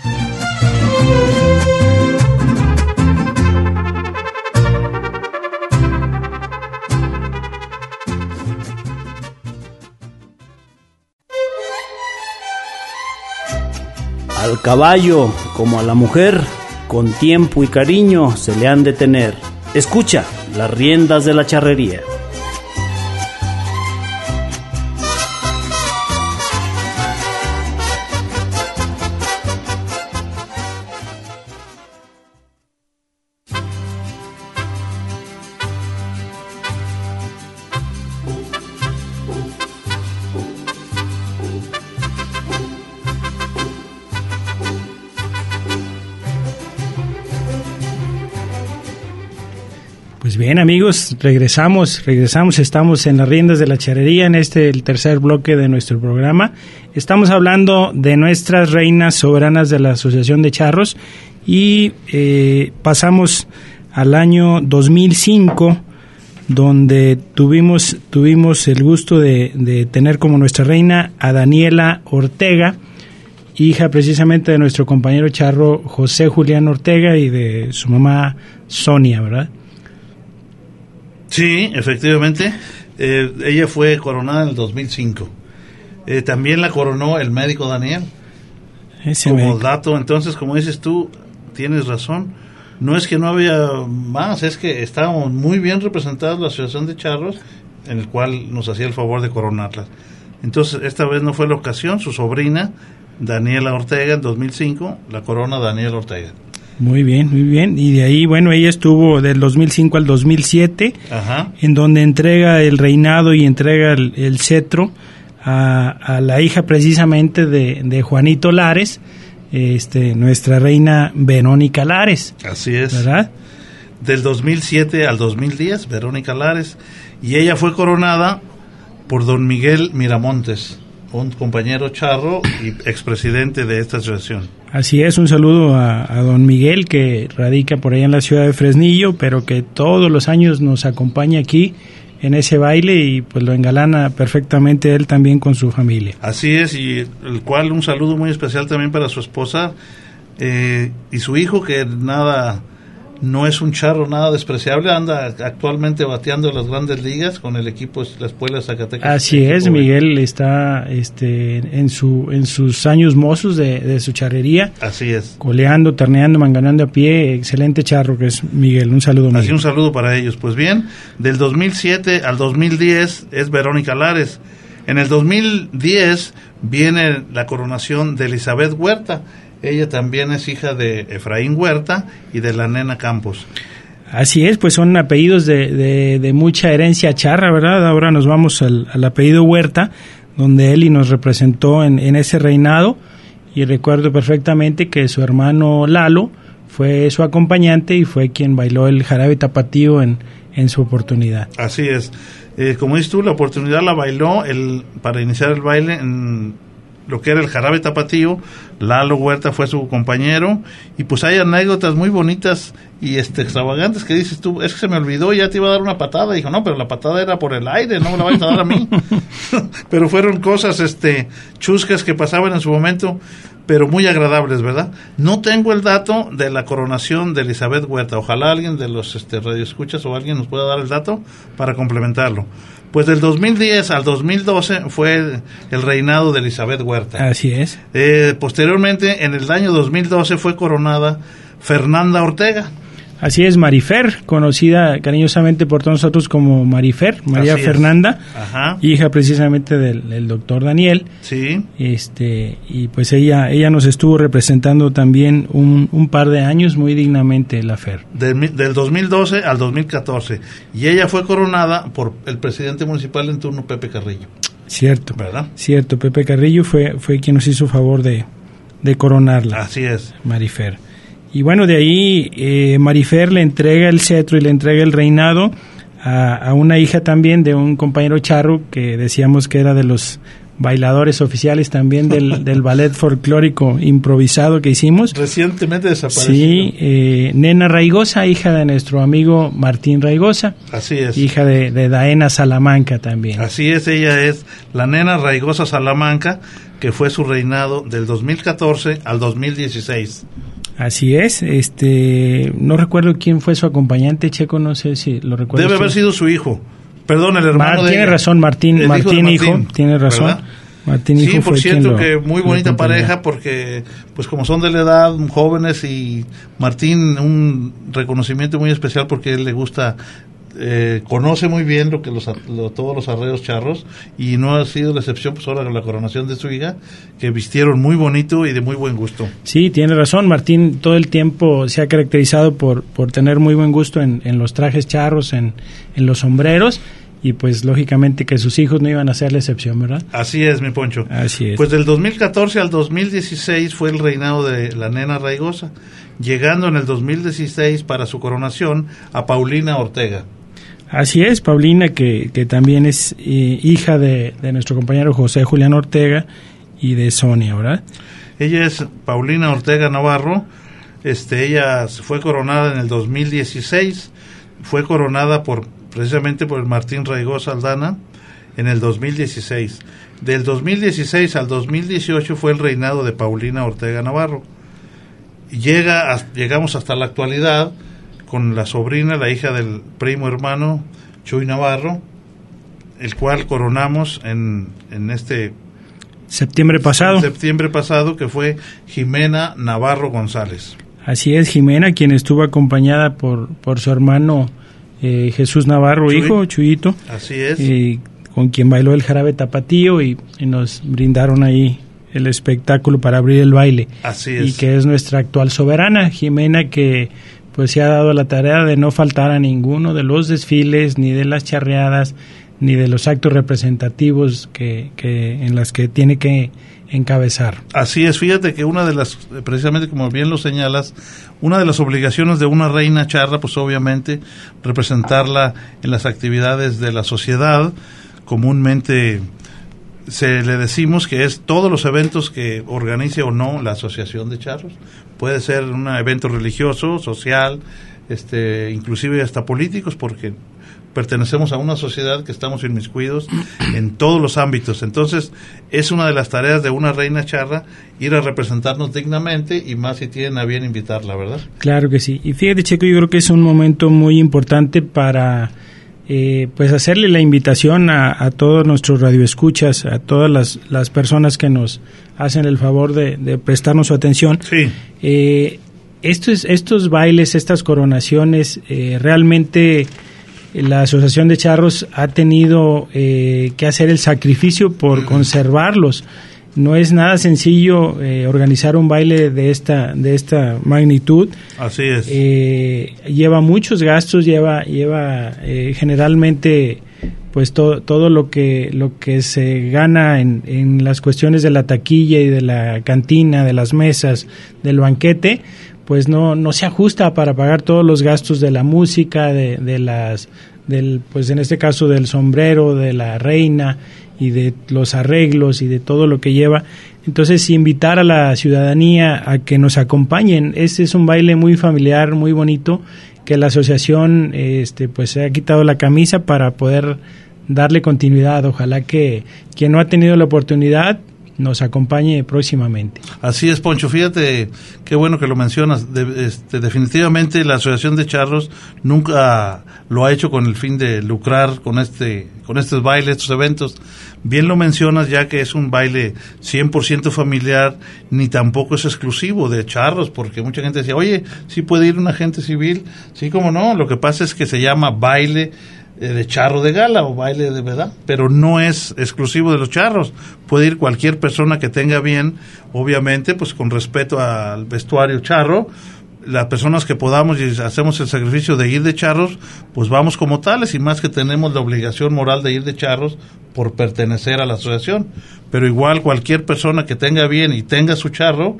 Al caballo, como a la mujer, con tiempo y cariño se le han de tener. Escucha las riendas de la charrería. Pues bien, amigos, regresamos, estamos en las riendas de la charrería, en el tercer bloque de nuestro programa. Estamos hablando de nuestras reinas soberanas de la Asociación de Charros y pasamos al año 2005, donde tuvimos el gusto de tener como nuestra reina a Daniela Ortega, hija precisamente de nuestro compañero charro José Julián Ortega y de su mamá Sonia, ¿verdad? Sí, efectivamente. Ella fue coronada en el 2005. También la coronó el médico Daniel. Ese Como médico. dato, entonces, como dices tú, tienes razón. No es que no había más, es que estábamos muy bien representados la Asociación de Charros, en el cual nos hacía el favor de coronarlas. Entonces, esta vez no fue la ocasión. Su sobrina, Daniela Ortega, en 2005, la corona Daniela Ortega. Muy bien. Y de ahí, bueno, ella estuvo del 2005 al 2007, Ajá. en donde entrega el reinado y entrega el cetro a la hija precisamente de Juanito Lares, nuestra reina Verónica Lares. Así es. ¿Verdad? Del 2007 al 2010, Verónica Lares. Y ella fue coronada por don Miguel Miramontes, un compañero charro y expresidente de esta asociación. Así es, un saludo a don Miguel, que radica por allá en la ciudad de Fresnillo, pero que todos los años nos acompaña aquí en ese baile y pues lo engalana perfectamente él también con su familia. Así es, y el cual un saludo muy especial también para su esposa y su hijo, que no es un charro nada despreciable, anda actualmente bateando en las grandes ligas con el equipo de la Escuela de Zacatecas. Así es, Miguel está en sus años mozos de su charrería. Así es. Coleando, terneando, manganando a pie, excelente charro que es Miguel, un saludo, Miguel. Así un saludo para ellos. Pues bien, del 2007 al 2010 es Verónica Lares. En el 2010 viene la coronación de Elizabeth Huerta. Ella también es hija de Efraín Huerta y de la nena Campos. Así es, pues son apellidos de mucha herencia charra, ¿verdad? Ahora nos vamos al apellido Huerta, donde Eli nos representó en ese reinado, y recuerdo perfectamente que su hermano Lalo fue su acompañante y fue quien bailó el jarabe tapatío en su oportunidad. Así es. Como dices tú, la oportunidad la bailó para iniciar el baile lo que era el jarabe tapatío. Lalo Huerta fue su compañero, y pues hay anécdotas muy bonitas y extravagantes que dices tú, es que se me olvidó, ya te iba a dar una patada. Dijo, no, pero la patada era por el aire, no me la vayas a dar a mí. Pero fueron cosas chuscas que pasaban en su momento, pero muy agradables, ¿verdad? No tengo el dato de la coronación de Elizabeth Huerta. Ojalá alguien de los radioescuchas o alguien nos pueda dar el dato para complementarlo. Pues del 2010 al 2012 fue el reinado de Elizabeth Huerta. Así es. Posteriormente, en el año 2012 fue coronada Fernanda Ortega. Así es, Marifer, conocida cariñosamente por todos nosotros como Marifer, María Fernanda, hija precisamente del doctor Daniel. Sí. Y pues ella nos estuvo representando también un par de años muy dignamente, la Fer. Del 2012 al 2014. Y ella fue coronada por el presidente municipal en turno, Pepe Carrillo. Cierto, ¿verdad? Cierto, Pepe Carrillo fue quien nos hizo favor de coronarla. Así es. Marifer. Y bueno, de ahí Marifer le entrega el cetro y le entrega el reinado a una hija también de un compañero charro que decíamos que era de los bailadores oficiales también del ballet folclórico improvisado que hicimos. Recientemente desaparecido. Sí, Nena Raigosa, hija de nuestro amigo Martín Raigosa. Así es. Hija de Daena Salamanca también. Así es, ella es la Nena Raigosa Salamanca, que fue su reinado del 2014 al 2016. Así es, no recuerdo quién fue su acompañante, Checo, no sé si lo recuerdo. Debe haber sido su hijo, perdón, el hermano de tiene ella. Razón, Martín hijo, tiene razón. ¿Verdad? Martín hijo sí, por fue cierto, que muy bonita pareja, porque pues como son de la edad, jóvenes, y Martín un reconocimiento muy especial porque él le gusta, conoce muy bien lo que todos los arreos charros, y no ha sido la excepción pues ahora con la coronación de su hija, que vistieron muy bonito y de muy buen gusto. Sí, tiene razón, Martín todo el tiempo se ha caracterizado por tener muy buen gusto en los trajes charros, en los sombreros, y pues lógicamente que sus hijos no iban a ser la excepción, ¿verdad? Así es, mi Poncho. Así es. Pues del 2014 al 2016 fue el reinado de la Nena Raigosa, llegando en el 2016 para su coronación a Paulina Ortega. Así es, Paulina, que también es hija de nuestro compañero José Julián Ortega y de Sonia, ¿verdad? Ella es Paulina Ortega Navarro. Ella fue coronada en el 2016, fue coronada precisamente por el Martín Raigosa Aldana en el 2016. Del 2016 al 2018 fue el reinado de Paulina Ortega Navarro. Llegamos hasta la actualidad con la sobrina, la hija del primo hermano Chuy Navarro, el cual coronamos en septiembre pasado, que fue Jimena Navarro González. Así es, Jimena, quien estuvo acompañada por su hermano Jesús Navarro, hijo, Chuyito. Así es. Con quien bailó el jarabe tapatío y nos brindaron ahí el espectáculo para abrir el baile. Así es. Y que es nuestra actual soberana, Jimena, que pues se ha dado la tarea de no faltar a ninguno de los desfiles, ni de las charreadas, ni de los actos representativos que en las que tiene que encabezar. Así es, fíjate que una de las, precisamente como bien lo señalas, una de las obligaciones de una reina charra, pues obviamente representarla en las actividades de la sociedad. Comúnmente le decimos que es todos los eventos que organice o no la asociación de charros. Puede ser un evento religioso, social, inclusive hasta políticos, porque pertenecemos a una sociedad que estamos inmiscuidos en todos los ámbitos. Entonces, es una de las tareas de una reina charra ir a representarnos dignamente, y más si tienen a bien invitarla, ¿verdad? Claro que sí. Y fíjate, Checo, yo creo que es un momento muy importante para pues hacerle la invitación a todos nuestros radioescuchas, a todas las personas que nos hacen el favor de prestarnos su atención. Sí. Estos bailes, estas coronaciones, realmente la Asociación de Charros ha tenido que hacer el sacrificio por conservarlos. No es nada sencillo organizar un baile de esta magnitud. Así es. Lleva muchos gastos, lleva generalmente pues todo lo que se gana en las cuestiones de la taquilla y de la cantina, de las mesas, del banquete, pues no se ajusta para pagar todos los gastos de la música, de pues en este caso del sombrero de la reina y de los arreglos y de todo lo que lleva. Entonces, invitar a la ciudadanía a que nos acompañen. Este es un baile muy familiar, muy bonito, que la asociación pues se ha quitado la camisa para poder darle continuidad. Ojalá que quien no ha tenido la oportunidad nos acompañe próximamente. Así es, Poncho, fíjate, qué bueno que lo mencionas. Definitivamente la Asociación de Charros nunca lo ha hecho con el fin de lucrar con estos bailes, estos eventos. Bien lo mencionas, ya que es un baile 100% familiar, ni tampoco es exclusivo de charros, porque mucha gente decía, oye, ¿sí puede ir un agente civil? Sí, cómo no, lo que pasa es que se llama baile de charro de gala o baile de verdad, pero no es exclusivo de los charros. Puede ir cualquier persona que tenga bien, obviamente, pues con respeto al vestuario charro. Las personas que podamos y hacemos el sacrificio de ir de charros, pues vamos como tales, y más que tenemos la obligación moral de ir de charros por pertenecer a la asociación. Pero igual cualquier persona que tenga bien y tenga su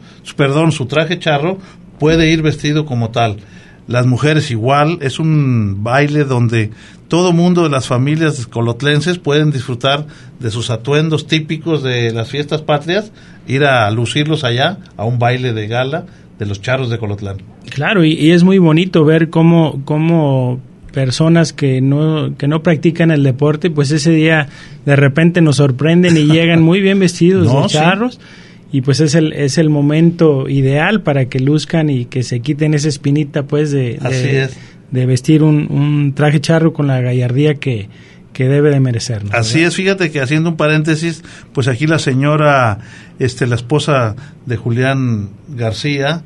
traje charro, puede ir vestido como tal. Las mujeres igual, es un baile donde todo mundo de las familias colotlenses pueden disfrutar de sus atuendos típicos de las fiestas patrias, ir a lucirlos allá a un baile de gala de los charros de Colotlán. Claro, y es muy bonito ver cómo personas que no practican el deporte, pues ese día de repente nos sorprenden y llegan muy bien vestidos de charros. Sí. Y pues es el momento ideal para que luzcan y que se quiten esa espinita pues de vestir un traje charro con la gallardía que debe de merecernos. Así es, fíjate que haciendo un paréntesis, pues aquí la señora, la esposa de Julián García,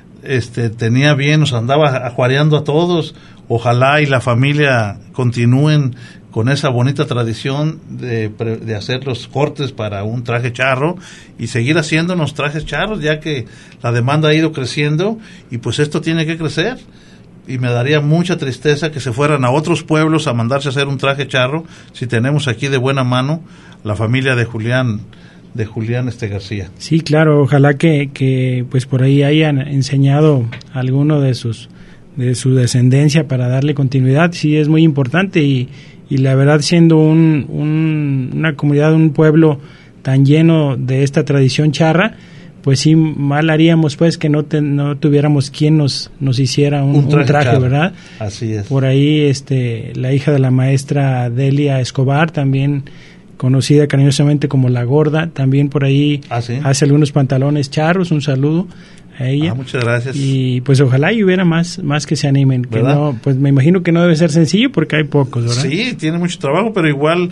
tenía bien, nos andaba ajuareando a todos. Ojalá y la familia continúen con esa bonita tradición de hacer los cortes para un traje charro y seguir haciéndonos trajes charros, ya que la demanda ha ido creciendo y pues esto tiene que crecer. Y me daría mucha tristeza que se fueran a otros pueblos a mandarse a hacer un traje charro, si tenemos aquí de buena mano la familia de Julián García. Sí, claro, ojalá que pues por ahí hayan enseñado alguno de su descendencia para darle continuidad. Sí, es muy importante y la verdad, siendo una comunidad, un pueblo tan lleno de esta tradición charra, pues sí, mal haríamos pues que no tuviéramos quien nos hiciera un traje, ¿verdad? Así es. Por ahí la hija de la maestra Delia Escobar, también conocida cariñosamente como La Gorda, también por ahí hace algunos pantalones charros. Un saludo a ella. Muchas gracias. Y pues ojalá y hubiera más que se animen, que no, pues me imagino que no debe ser sencillo porque hay pocos, ¿verdad? Sí, tiene mucho trabajo, pero igual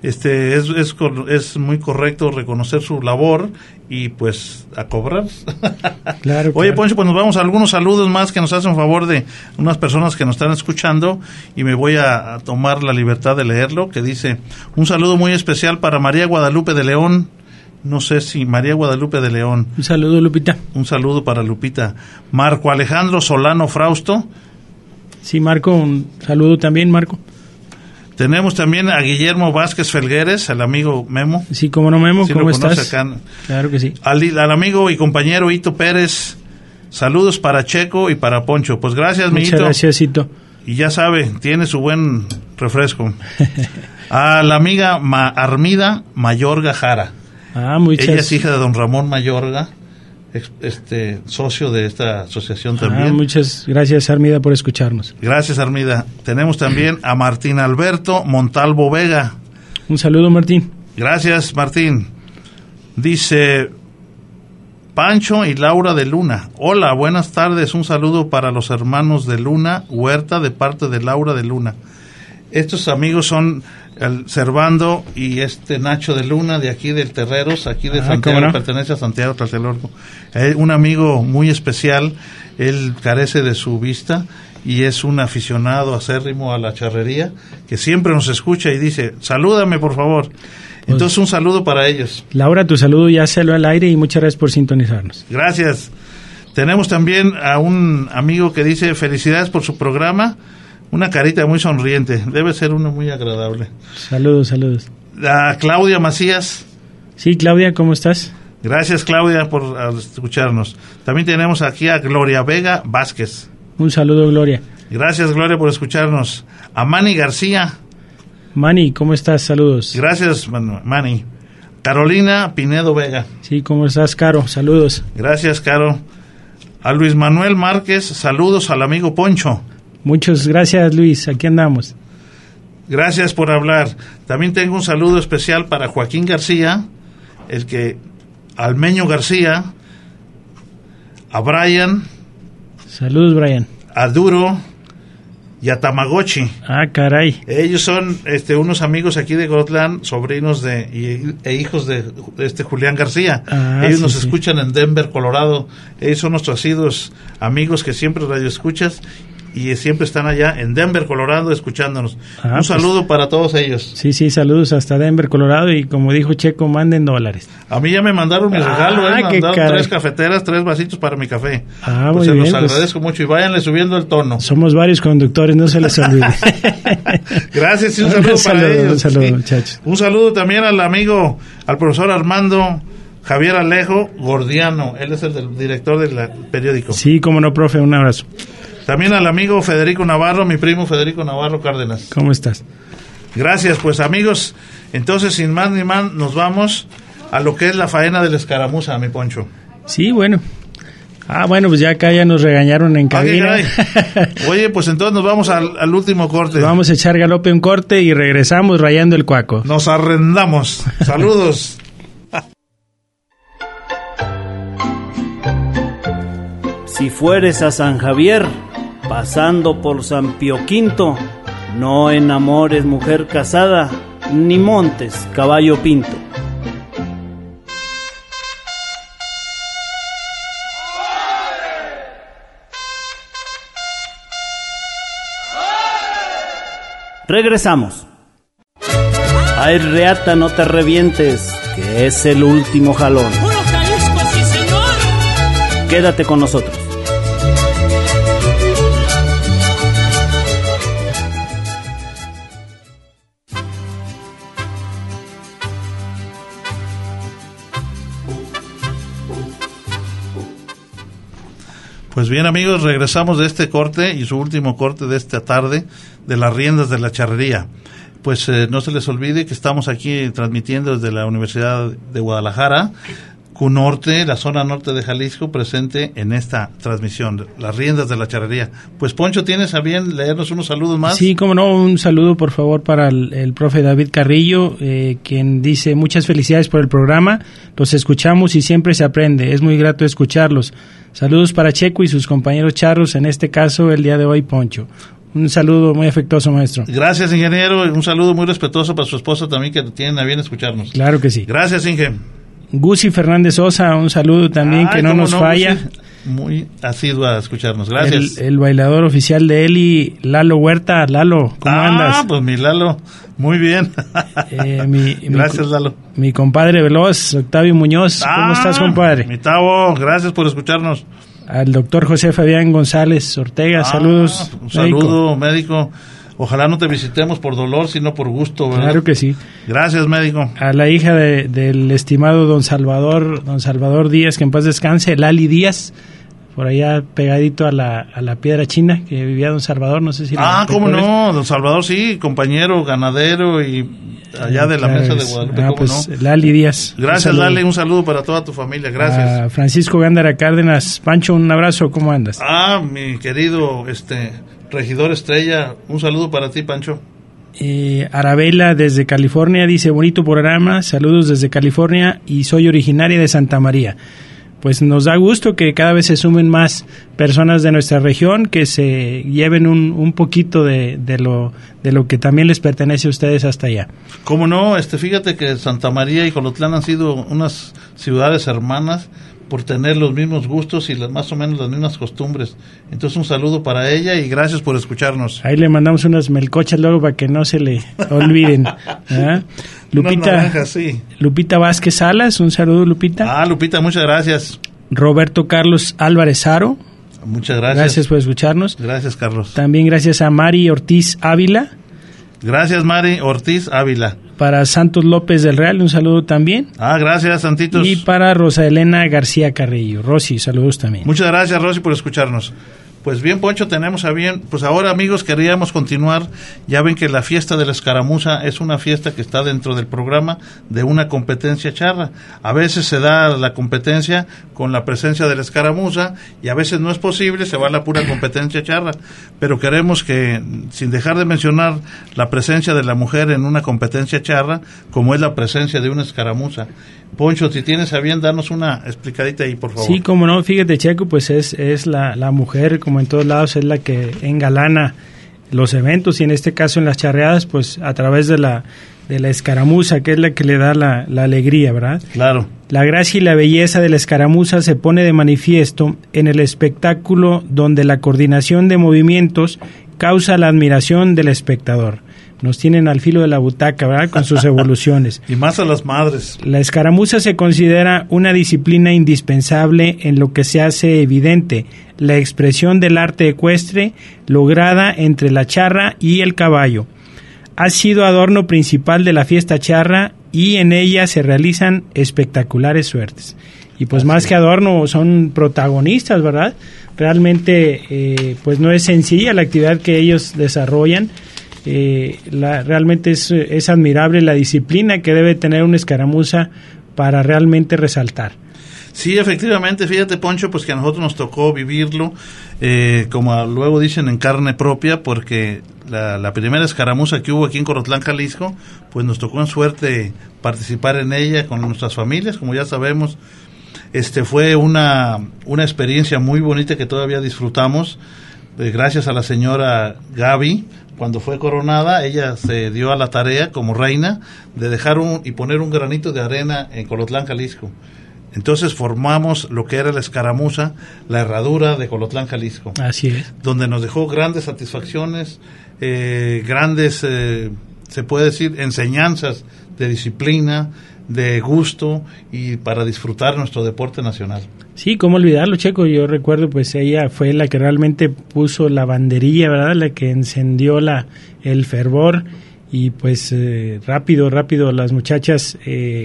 es muy correcto reconocer su labor y pues a cobrar. Claro. Oye, Poncho, pues nos vamos a algunos saludos más que nos hacen favor de unas personas que nos están escuchando, y me voy a tomar la libertad de leerlo, que dice: un saludo muy especial para María Guadalupe de León. No sé si María Guadalupe de León. Un saludo, Lupita. Un saludo para Lupita. Marco Alejandro Solano Frausto. Sí, Marco, un saludo también, Marco. Tenemos también a Guillermo Vázquez Felgueres, el amigo Memo. Sí, cómo no, Memo, sí, ¿cómo estás? Acá. Claro que sí. Al amigo y compañero Hito Pérez. Saludos para Checo y para Poncho. Pues gracias, mi Hito. Muchas gracias, Hito. Y ya sabe, tiene su buen refresco. A la amiga Armida Mayorga Jara. Ella es hija de don Ramón Mayorga, socio de esta asociación también. Muchas gracias, Armida, por escucharnos. Gracias, Armida. Tenemos también a Martín Alberto Montalvo Vega. Un saludo, Martín. Gracias, Martín. Dice Pancho y Laura de Luna. Hola, buenas tardes. Un saludo para los hermanos de Luna Huerta de parte de Laura de Luna. Estos amigos son el Servando y Nacho de Luna, de aquí del Terreros, aquí de Santiago, no? Pertenece a Santiago Tlatelolco. Un amigo muy especial, él carece de su vista y es un aficionado acérrimo a la charrería, que siempre nos escucha y dice: salúdame, por favor. Entonces, un saludo para ellos. Laura, tu saludo ya se lo al aire y muchas gracias por sintonizarnos. Gracias. Tenemos también a un amigo que dice: felicidades por su programa. Una carita muy sonriente, debe ser uno muy agradable. Saludos. A Claudia Macías. Sí, Claudia, ¿cómo estás? Gracias, Claudia, por escucharnos. También tenemos aquí a Gloria Vega Vázquez. Un saludo, Gloria. Gracias, Gloria, por escucharnos. a Manny García. Manny, ¿cómo estás? Saludos. Gracias, Manny. Carolina Pinedo Vega. Sí, ¿cómo estás, Caro? Saludos. Gracias, Caro. A Luis Manuel Márquez, saludos al amigo Poncho. Muchas gracias, Luis, aquí andamos. Gracias por hablar. También tengo un saludo especial para Joaquín García, Almeño García, a Brian. Saludos, Brian. A Duro y a Tamagotchi. Ah, caray. Ellos son unos amigos aquí de Golotlán, sobrinos e hijos de Julián García. Ellos nos escuchan en Denver, Colorado. Ellos son nuestros asiduos amigos que siempre radio escuchas y siempre están allá en Denver, Colorado, escuchándonos. Un saludo para todos ellos. Sí, saludos hasta Denver, Colorado, y como dijo Checo, manden $. A mí ya me mandaron mi regalo, me mandaron 3 cafeteras, 3 vasitos para mi café. Muy se bien, los agradezco mucho y váyanle subiendo el tono. Somos varios conductores, no se les olvide. Gracias y un saludo para ellos. Un saludo, muchachos. Un saludo también al profesor Armando Javier Alejo Gordiano, él es el director del periódico. Sí, cómo no, profe, un abrazo. También al amigo Federico Navarro, mi primo Federico Navarro Cárdenas. ¿Cómo estás? Gracias, pues amigos, entonces sin más ni más nos vamos a lo que es la faena de la escaramuza, mi Poncho. Sí, bueno. Bueno, pues ya acá ya nos regañaron en cabina. Oye, pues entonces nos vamos al último corte. Vamos a echar galope un corte y regresamos rayando el cuaco. Nos arrendamos. Saludos. Si fueres a San Javier, pasando por San Pío V, no enamores mujer casada, ni montes caballo pinto. Regresamos. Ay, reata, no te revientes, que es el último jalón. ¡Puro Jalisco, sí, señor! Quédate con nosotros. Pues bien, amigos, regresamos de este corte y su último corte de esta tarde de las riendas de la charrería. Pues no se les olvide que estamos aquí transmitiendo desde la Universidad de Guadalajara, Cunorte, la zona norte de Jalisco, presente en esta transmisión, las riendas de la charrería. Pues Poncho, ¿tienes a bien leernos unos saludos más? Sí, cómo no, un saludo por favor para el profe David Carrillo, quien dice: muchas felicidades por el programa, los escuchamos y siempre se aprende, es muy grato escucharlos. Saludos para Checo y sus compañeros charros, en este caso el día de hoy Poncho. Un saludo muy afectuoso, maestro. Gracias, ingeniero, un saludo muy respetuoso para su esposa también, que tienen a bien escucharnos. Claro que sí. Gracias, Inge. Gusi Fernández Sosa, un saludo también, que no nos falla. Gusi, muy asiduo a escucharnos, gracias. El bailador oficial de Eli, Lalo Huerta. Lalo, ¿cómo andas? Pues mi Lalo, muy bien. Gracias, Lalo. Mi compadre veloz, Octavio Muñoz, ¿cómo estás, compadre? Mi Tavo, gracias por escucharnos. Al doctor José Fabián González Ortega, saludos. Un saludo, médico. Ojalá no te visitemos por dolor, sino por gusto, ¿verdad? Claro que sí. Gracias, médico. A la hija del estimado don Salvador Díaz, que en paz descanse, Lali Díaz, por allá pegadito a la Piedra China, que vivía don Salvador, no sé si... cómo no, don Salvador, sí, compañero ganadero y allá de la mesa de Guadalupe, cómo pues, no. Lali Díaz. Gracias, Lali, un saludo para toda tu familia, gracias. A Francisco Gándara Cárdenas. Pancho, un abrazo, ¿cómo andas? Mi querido, regidor Estrella, un saludo para ti, Pancho. Arabela desde California dice: bonito programa, saludos desde California y soy originaria de Santa María. Pues nos da gusto que cada vez se sumen más personas de nuestra región, que se lleven un poquito de lo que también les pertenece a ustedes hasta allá. ¿Cómo no? Fíjate que Santa María y Jolotlán han sido unas ciudades hermanas por tener los mismos gustos y más o menos las mismas costumbres. Entonces un saludo para ella y gracias por escucharnos. Ahí le mandamos unas melcochas luego para que no se le olviden. Lupita Vázquez Salas, un saludo, Lupita. Lupita, muchas gracias. Roberto Carlos Álvarez Aro. Muchas gracias. Gracias por escucharnos. Gracias, Carlos. También gracias a Mari Ortiz Ávila. Gracias, Mari Ortiz Ávila. Para Santos López del Real, un saludo también. Gracias, Santitos. Y para Rosa Elena García Carrillo. Rosy, saludos también. Muchas gracias, Rosy, por escucharnos. Pues bien, Poncho, tenemos a bien, pues ahora, amigos, queríamos continuar. Ya ven que la fiesta de la escaramuza es una fiesta que está dentro del programa de una competencia charra. A veces se da la competencia con la presencia de la escaramuza y a veces no es posible, se va a la pura competencia charra. Pero queremos que, sin dejar de mencionar la presencia de la mujer en una competencia charra, como es la presencia de una escaramuza. Poncho, si tienes a bien, darnos una explicadita ahí, por favor. Sí, como no, fíjate, Checo, pues es la mujer, como en todos lados, es la que engalana los eventos, y en este caso en las charreadas, pues a través de la escaramuza, que es la que le da la alegría, ¿verdad? Claro. La gracia y la belleza de la escaramuza se pone de manifiesto en el espectáculo, donde la coordinación de movimientos causa la admiración del espectador. Nos tienen al filo de la butaca, ¿verdad?, con sus evoluciones. Y más a las madres. La escaramuza se considera una disciplina indispensable en lo que se hace evidente la expresión del arte ecuestre lograda entre la charra y el caballo. Ha sido adorno principal de la fiesta charra y en ella se realizan espectaculares suertes. Y pues más que adorno, son protagonistas, ¿verdad? Realmente pues no es sencilla la actividad que ellos desarrollan. Realmente es admirable la disciplina que debe tener una escaramuza para realmente resaltar. Sí, efectivamente, fíjate, Poncho, pues que a nosotros nos tocó vivirlo, como luego dicen, en carne propia, porque la primera escaramuza que hubo aquí en Colotlán, Jalisco, pues nos tocó en suerte participar en ella con nuestras familias, como ya sabemos. Fue una experiencia muy bonita que todavía disfrutamos, gracias a la señora Gaby. Cuando fue coronada, ella se dio a la tarea como reina de dejar y poner un granito de arena en Colotlán, Jalisco. Entonces formamos lo que era la escaramuza, la herradura de Colotlán, Jalisco. Así es. Donde nos dejó grandes satisfacciones, grandes, se puede decir, enseñanzas de disciplina, de gusto y para disfrutar nuestro deporte nacional. Sí, cómo olvidarlo, Checo. Yo recuerdo, pues ella fue la que realmente puso la banderilla, ¿verdad?, la que encendió el fervor, y pues rápido las muchachas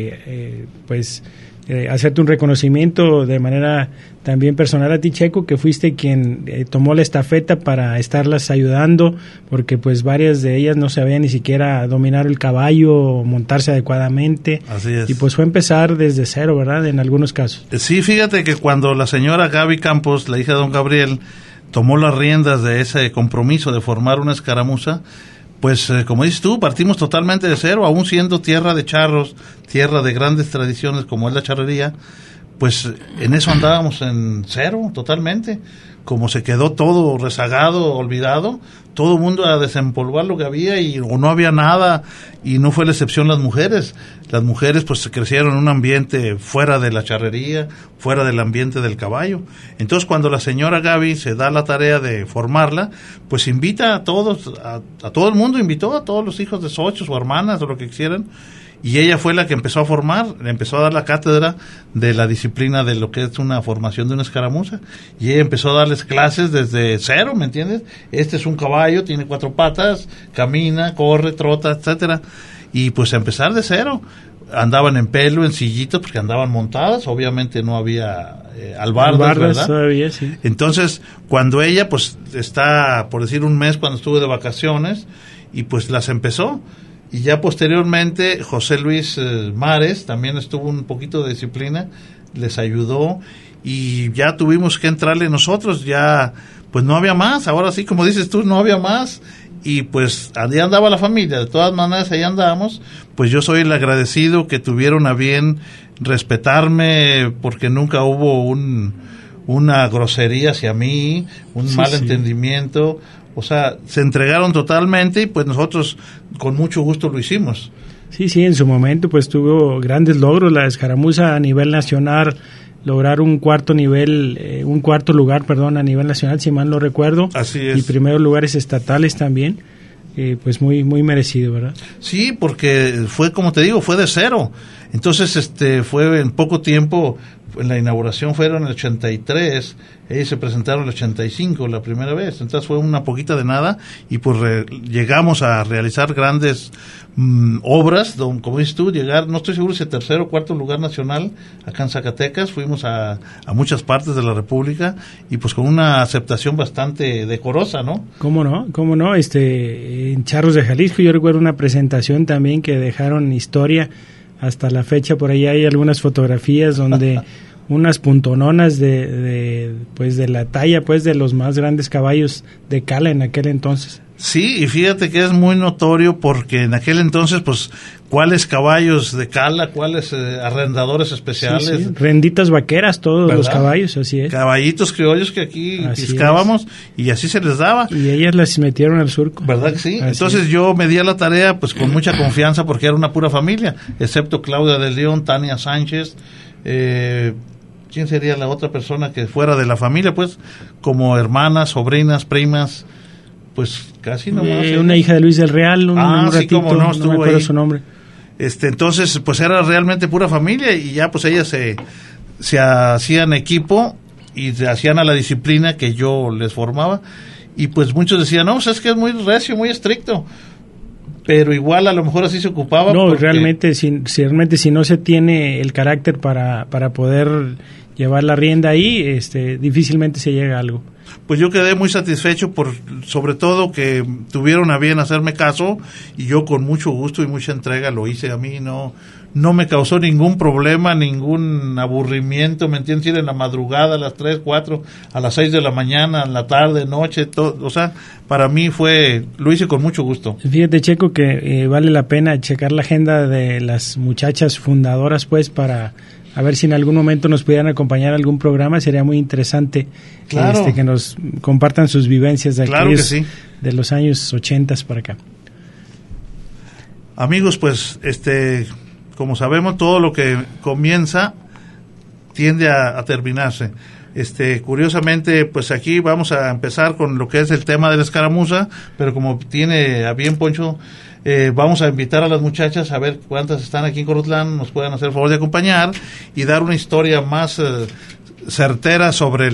hacerte un reconocimiento de manera también personal a ti, Checo, que fuiste quien tomó la estafeta para estarlas ayudando, porque pues varias de ellas no sabían ni siquiera dominar el caballo o montarse adecuadamente. Así es. Y pues fue empezar desde cero, ¿verdad?, en algunos casos. Sí, fíjate que cuando la señora Gaby Campos, la hija de don Gabriel, tomó las riendas de ese compromiso de formar una escaramuza, pues como dices tú, partimos totalmente de cero, aún siendo tierra de charros, tierra de grandes tradiciones como es la charrería, pues en eso andábamos en cero totalmente. Como se quedó todo rezagado, olvidado, todo el mundo a desempolvar lo que había o no había nada, y no fue la excepción las mujeres. Las mujeres pues crecieron en un ambiente fuera de la charrería, fuera del ambiente del caballo. Entonces cuando la señora Gaby se da la tarea de formarla, pues invita a todos, a todo el mundo, invitó a todos los hijos de socios o hermanas o lo que quisieran, y ella fue la que empezó a formar, le empezó a dar la cátedra de la disciplina de lo que es una formación de una escaramuza, y ella empezó a darles clases desde cero, ¿me entiendes? Este es un caballo, tiene 4 patas, camina, corre, trota, etcétera, y pues a empezar de cero. Andaban en pelo, en sillitos, porque andaban montadas, obviamente no había albardas, ¿verdad? Todavía, sí. Entonces, cuando ella, pues, está, por decir, un mes cuando estuve de vacaciones, y pues las empezó. Y ya posteriormente José Luis Mares también estuvo un poquito de disciplina, les ayudó, y ya tuvimos que entrarle nosotros, ya pues no había más, ahora sí, como dices tú, no había más, y pues allá andaba la familia, de todas maneras allá andábamos. Pues yo soy el agradecido que tuvieron a bien respetarme, porque nunca hubo una grosería hacia mí, un malentendimiento. O sea, se entregaron totalmente, y pues nosotros con mucho gusto lo hicimos. Sí, en su momento pues tuvo grandes logros la escaramuza a nivel nacional, lograr un cuarto lugar a nivel nacional, si mal no recuerdo. Así es. Y primeros lugares estatales también, pues muy merecido, ¿verdad? Sí, porque fue, como te digo, fue de cero. Entonces, fue en poco tiempo, en la inauguración fueron en el 83, ellos se presentaron en el 85 la primera vez, entonces fue una poquita de nada, y pues llegamos a realizar grandes obras, como dices tú, no estoy seguro si tercer o cuarto lugar nacional acá en Zacatecas, fuimos a muchas partes de la República, y pues con una aceptación bastante decorosa, ¿no? ¿Cómo no? En Charros de Jalisco yo recuerdo una presentación también que dejaron historia hasta la fecha. Por ahí hay algunas fotografías donde unas puntononas de la talla pues de los más grandes caballos de Cala en aquel entonces. Sí, y fíjate que es muy notorio porque en aquel entonces, pues, ¿cuáles caballos de Cala? ¿Cuáles arrendadores especiales? Sí. Renditas vaqueras, todos, ¿verdad? Los caballos, así es. Caballitos criollos que aquí piscábamos y así se les daba. Y ellas las metieron al surco. ¿Verdad que sí? Así entonces es. yo me di a la tarea, pues, con mucha confianza porque era una pura familia, excepto Claudia del León, Tania Sánchez, ¿quién sería la otra persona que fuera de la familia? Pues, como hermanas, sobrinas, primas, pues casi nomás. Una hija de Luis del Real, un ratito, sí, como no, me acuerdo ahí su nombre. Entonces, pues era realmente pura familia y ya pues ellas se hacían equipo y se hacían a la disciplina que yo les formaba, y pues muchos decían, no, pues es que es muy recio, muy estricto, pero igual a lo mejor así se ocupaba. No, realmente si no se tiene el carácter para poder llevar la rienda ahí, difícilmente se llega a algo. Pues yo quedé muy satisfecho sobre todo que tuvieron a bien hacerme caso, y yo con mucho gusto y mucha entrega lo hice. A mí no me causó ningún problema, ningún aburrimiento, ¿me entiendes? Ir en la madrugada a las 3, 4, a las 6 de la mañana, en la tarde, noche, todo, o sea, para mí lo hice con mucho gusto. Fíjate, Checo, que vale la pena checar la agenda de las muchachas fundadoras, pues, para a ver si en algún momento nos pudieran acompañar a algún programa. Sería muy interesante, claro, que nos compartan sus vivencias de claro que sí, de los años 80 para acá. Amigos, pues como sabemos, todo lo que comienza tiende a terminarse. Curiosamente, pues aquí vamos a empezar con lo que es el tema de la escaramuza, pero como tiene a bien Poncho, vamos a invitar a las muchachas a ver cuántas están aquí en Corotlán, nos puedan hacer el favor de acompañar y dar una historia más certera sobre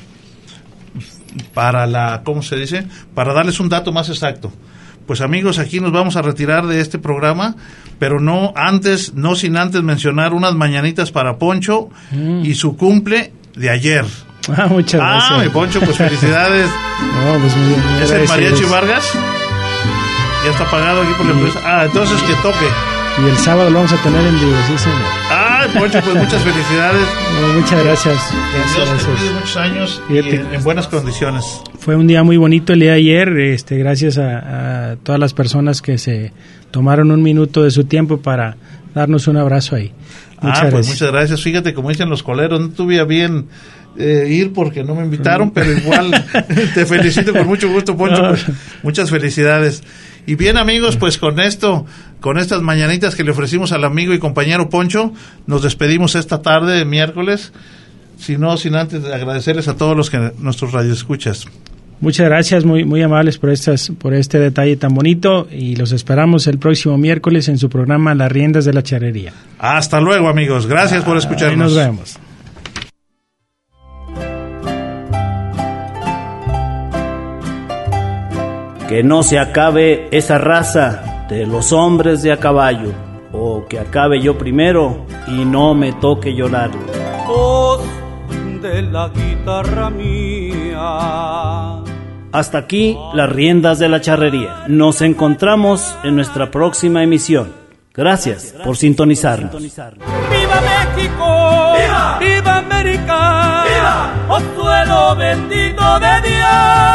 ¿cómo se dice? Para darles un dato más exacto. Pues amigos, aquí nos vamos a retirar de este programa, pero no sin antes mencionar unas mañanitas para Poncho y su cumple de ayer. Muchas gracias. Mi Poncho, pues felicidades. No, pues muy bien. ¿Es el Mariachi Vargas? Ya está pagado aquí por la empresa. Entonces que toque. Y el sábado lo vamos a tener en vivo, sí, señor. Poncho, pues muchas felicidades. Muchas gracias. Dios te cuide muchos años y en buenas condiciones. Fue un día muy bonito el día de ayer, gracias a todas las personas que se tomaron un minuto de su tiempo para darnos un abrazo ahí. Muchas gracias. Pues muchas gracias. Fíjate, como dicen los coleros, no tuve a bien ir porque no me invitaron, pero igual te felicito con mucho gusto, Poncho. Pues, muchas felicidades. Y bien, amigos, pues con estas mañanitas que le ofrecimos al amigo y compañero Poncho, nos despedimos esta tarde de miércoles, sin antes de agradecerles a todos nuestros radioescuchas. Muchas gracias, muy, muy amables por este detalle tan bonito, y los esperamos el próximo miércoles en su programa Las Riendas de la Charrería. Hasta luego, amigos. Gracias por escucharnos. Nos vemos. Que no se acabe esa raza de los hombres de a caballo, o que acabe yo primero y no me toque llorar. Voz de la guitarra mía. Hasta aquí Las Riendas de la Charrería. Nos encontramos en nuestra próxima emisión. Gracias por sintonizarnos. ¡Viva México! ¡Viva! ¡Viva América! ¡Viva! ¡Oh suelo bendito de Dios!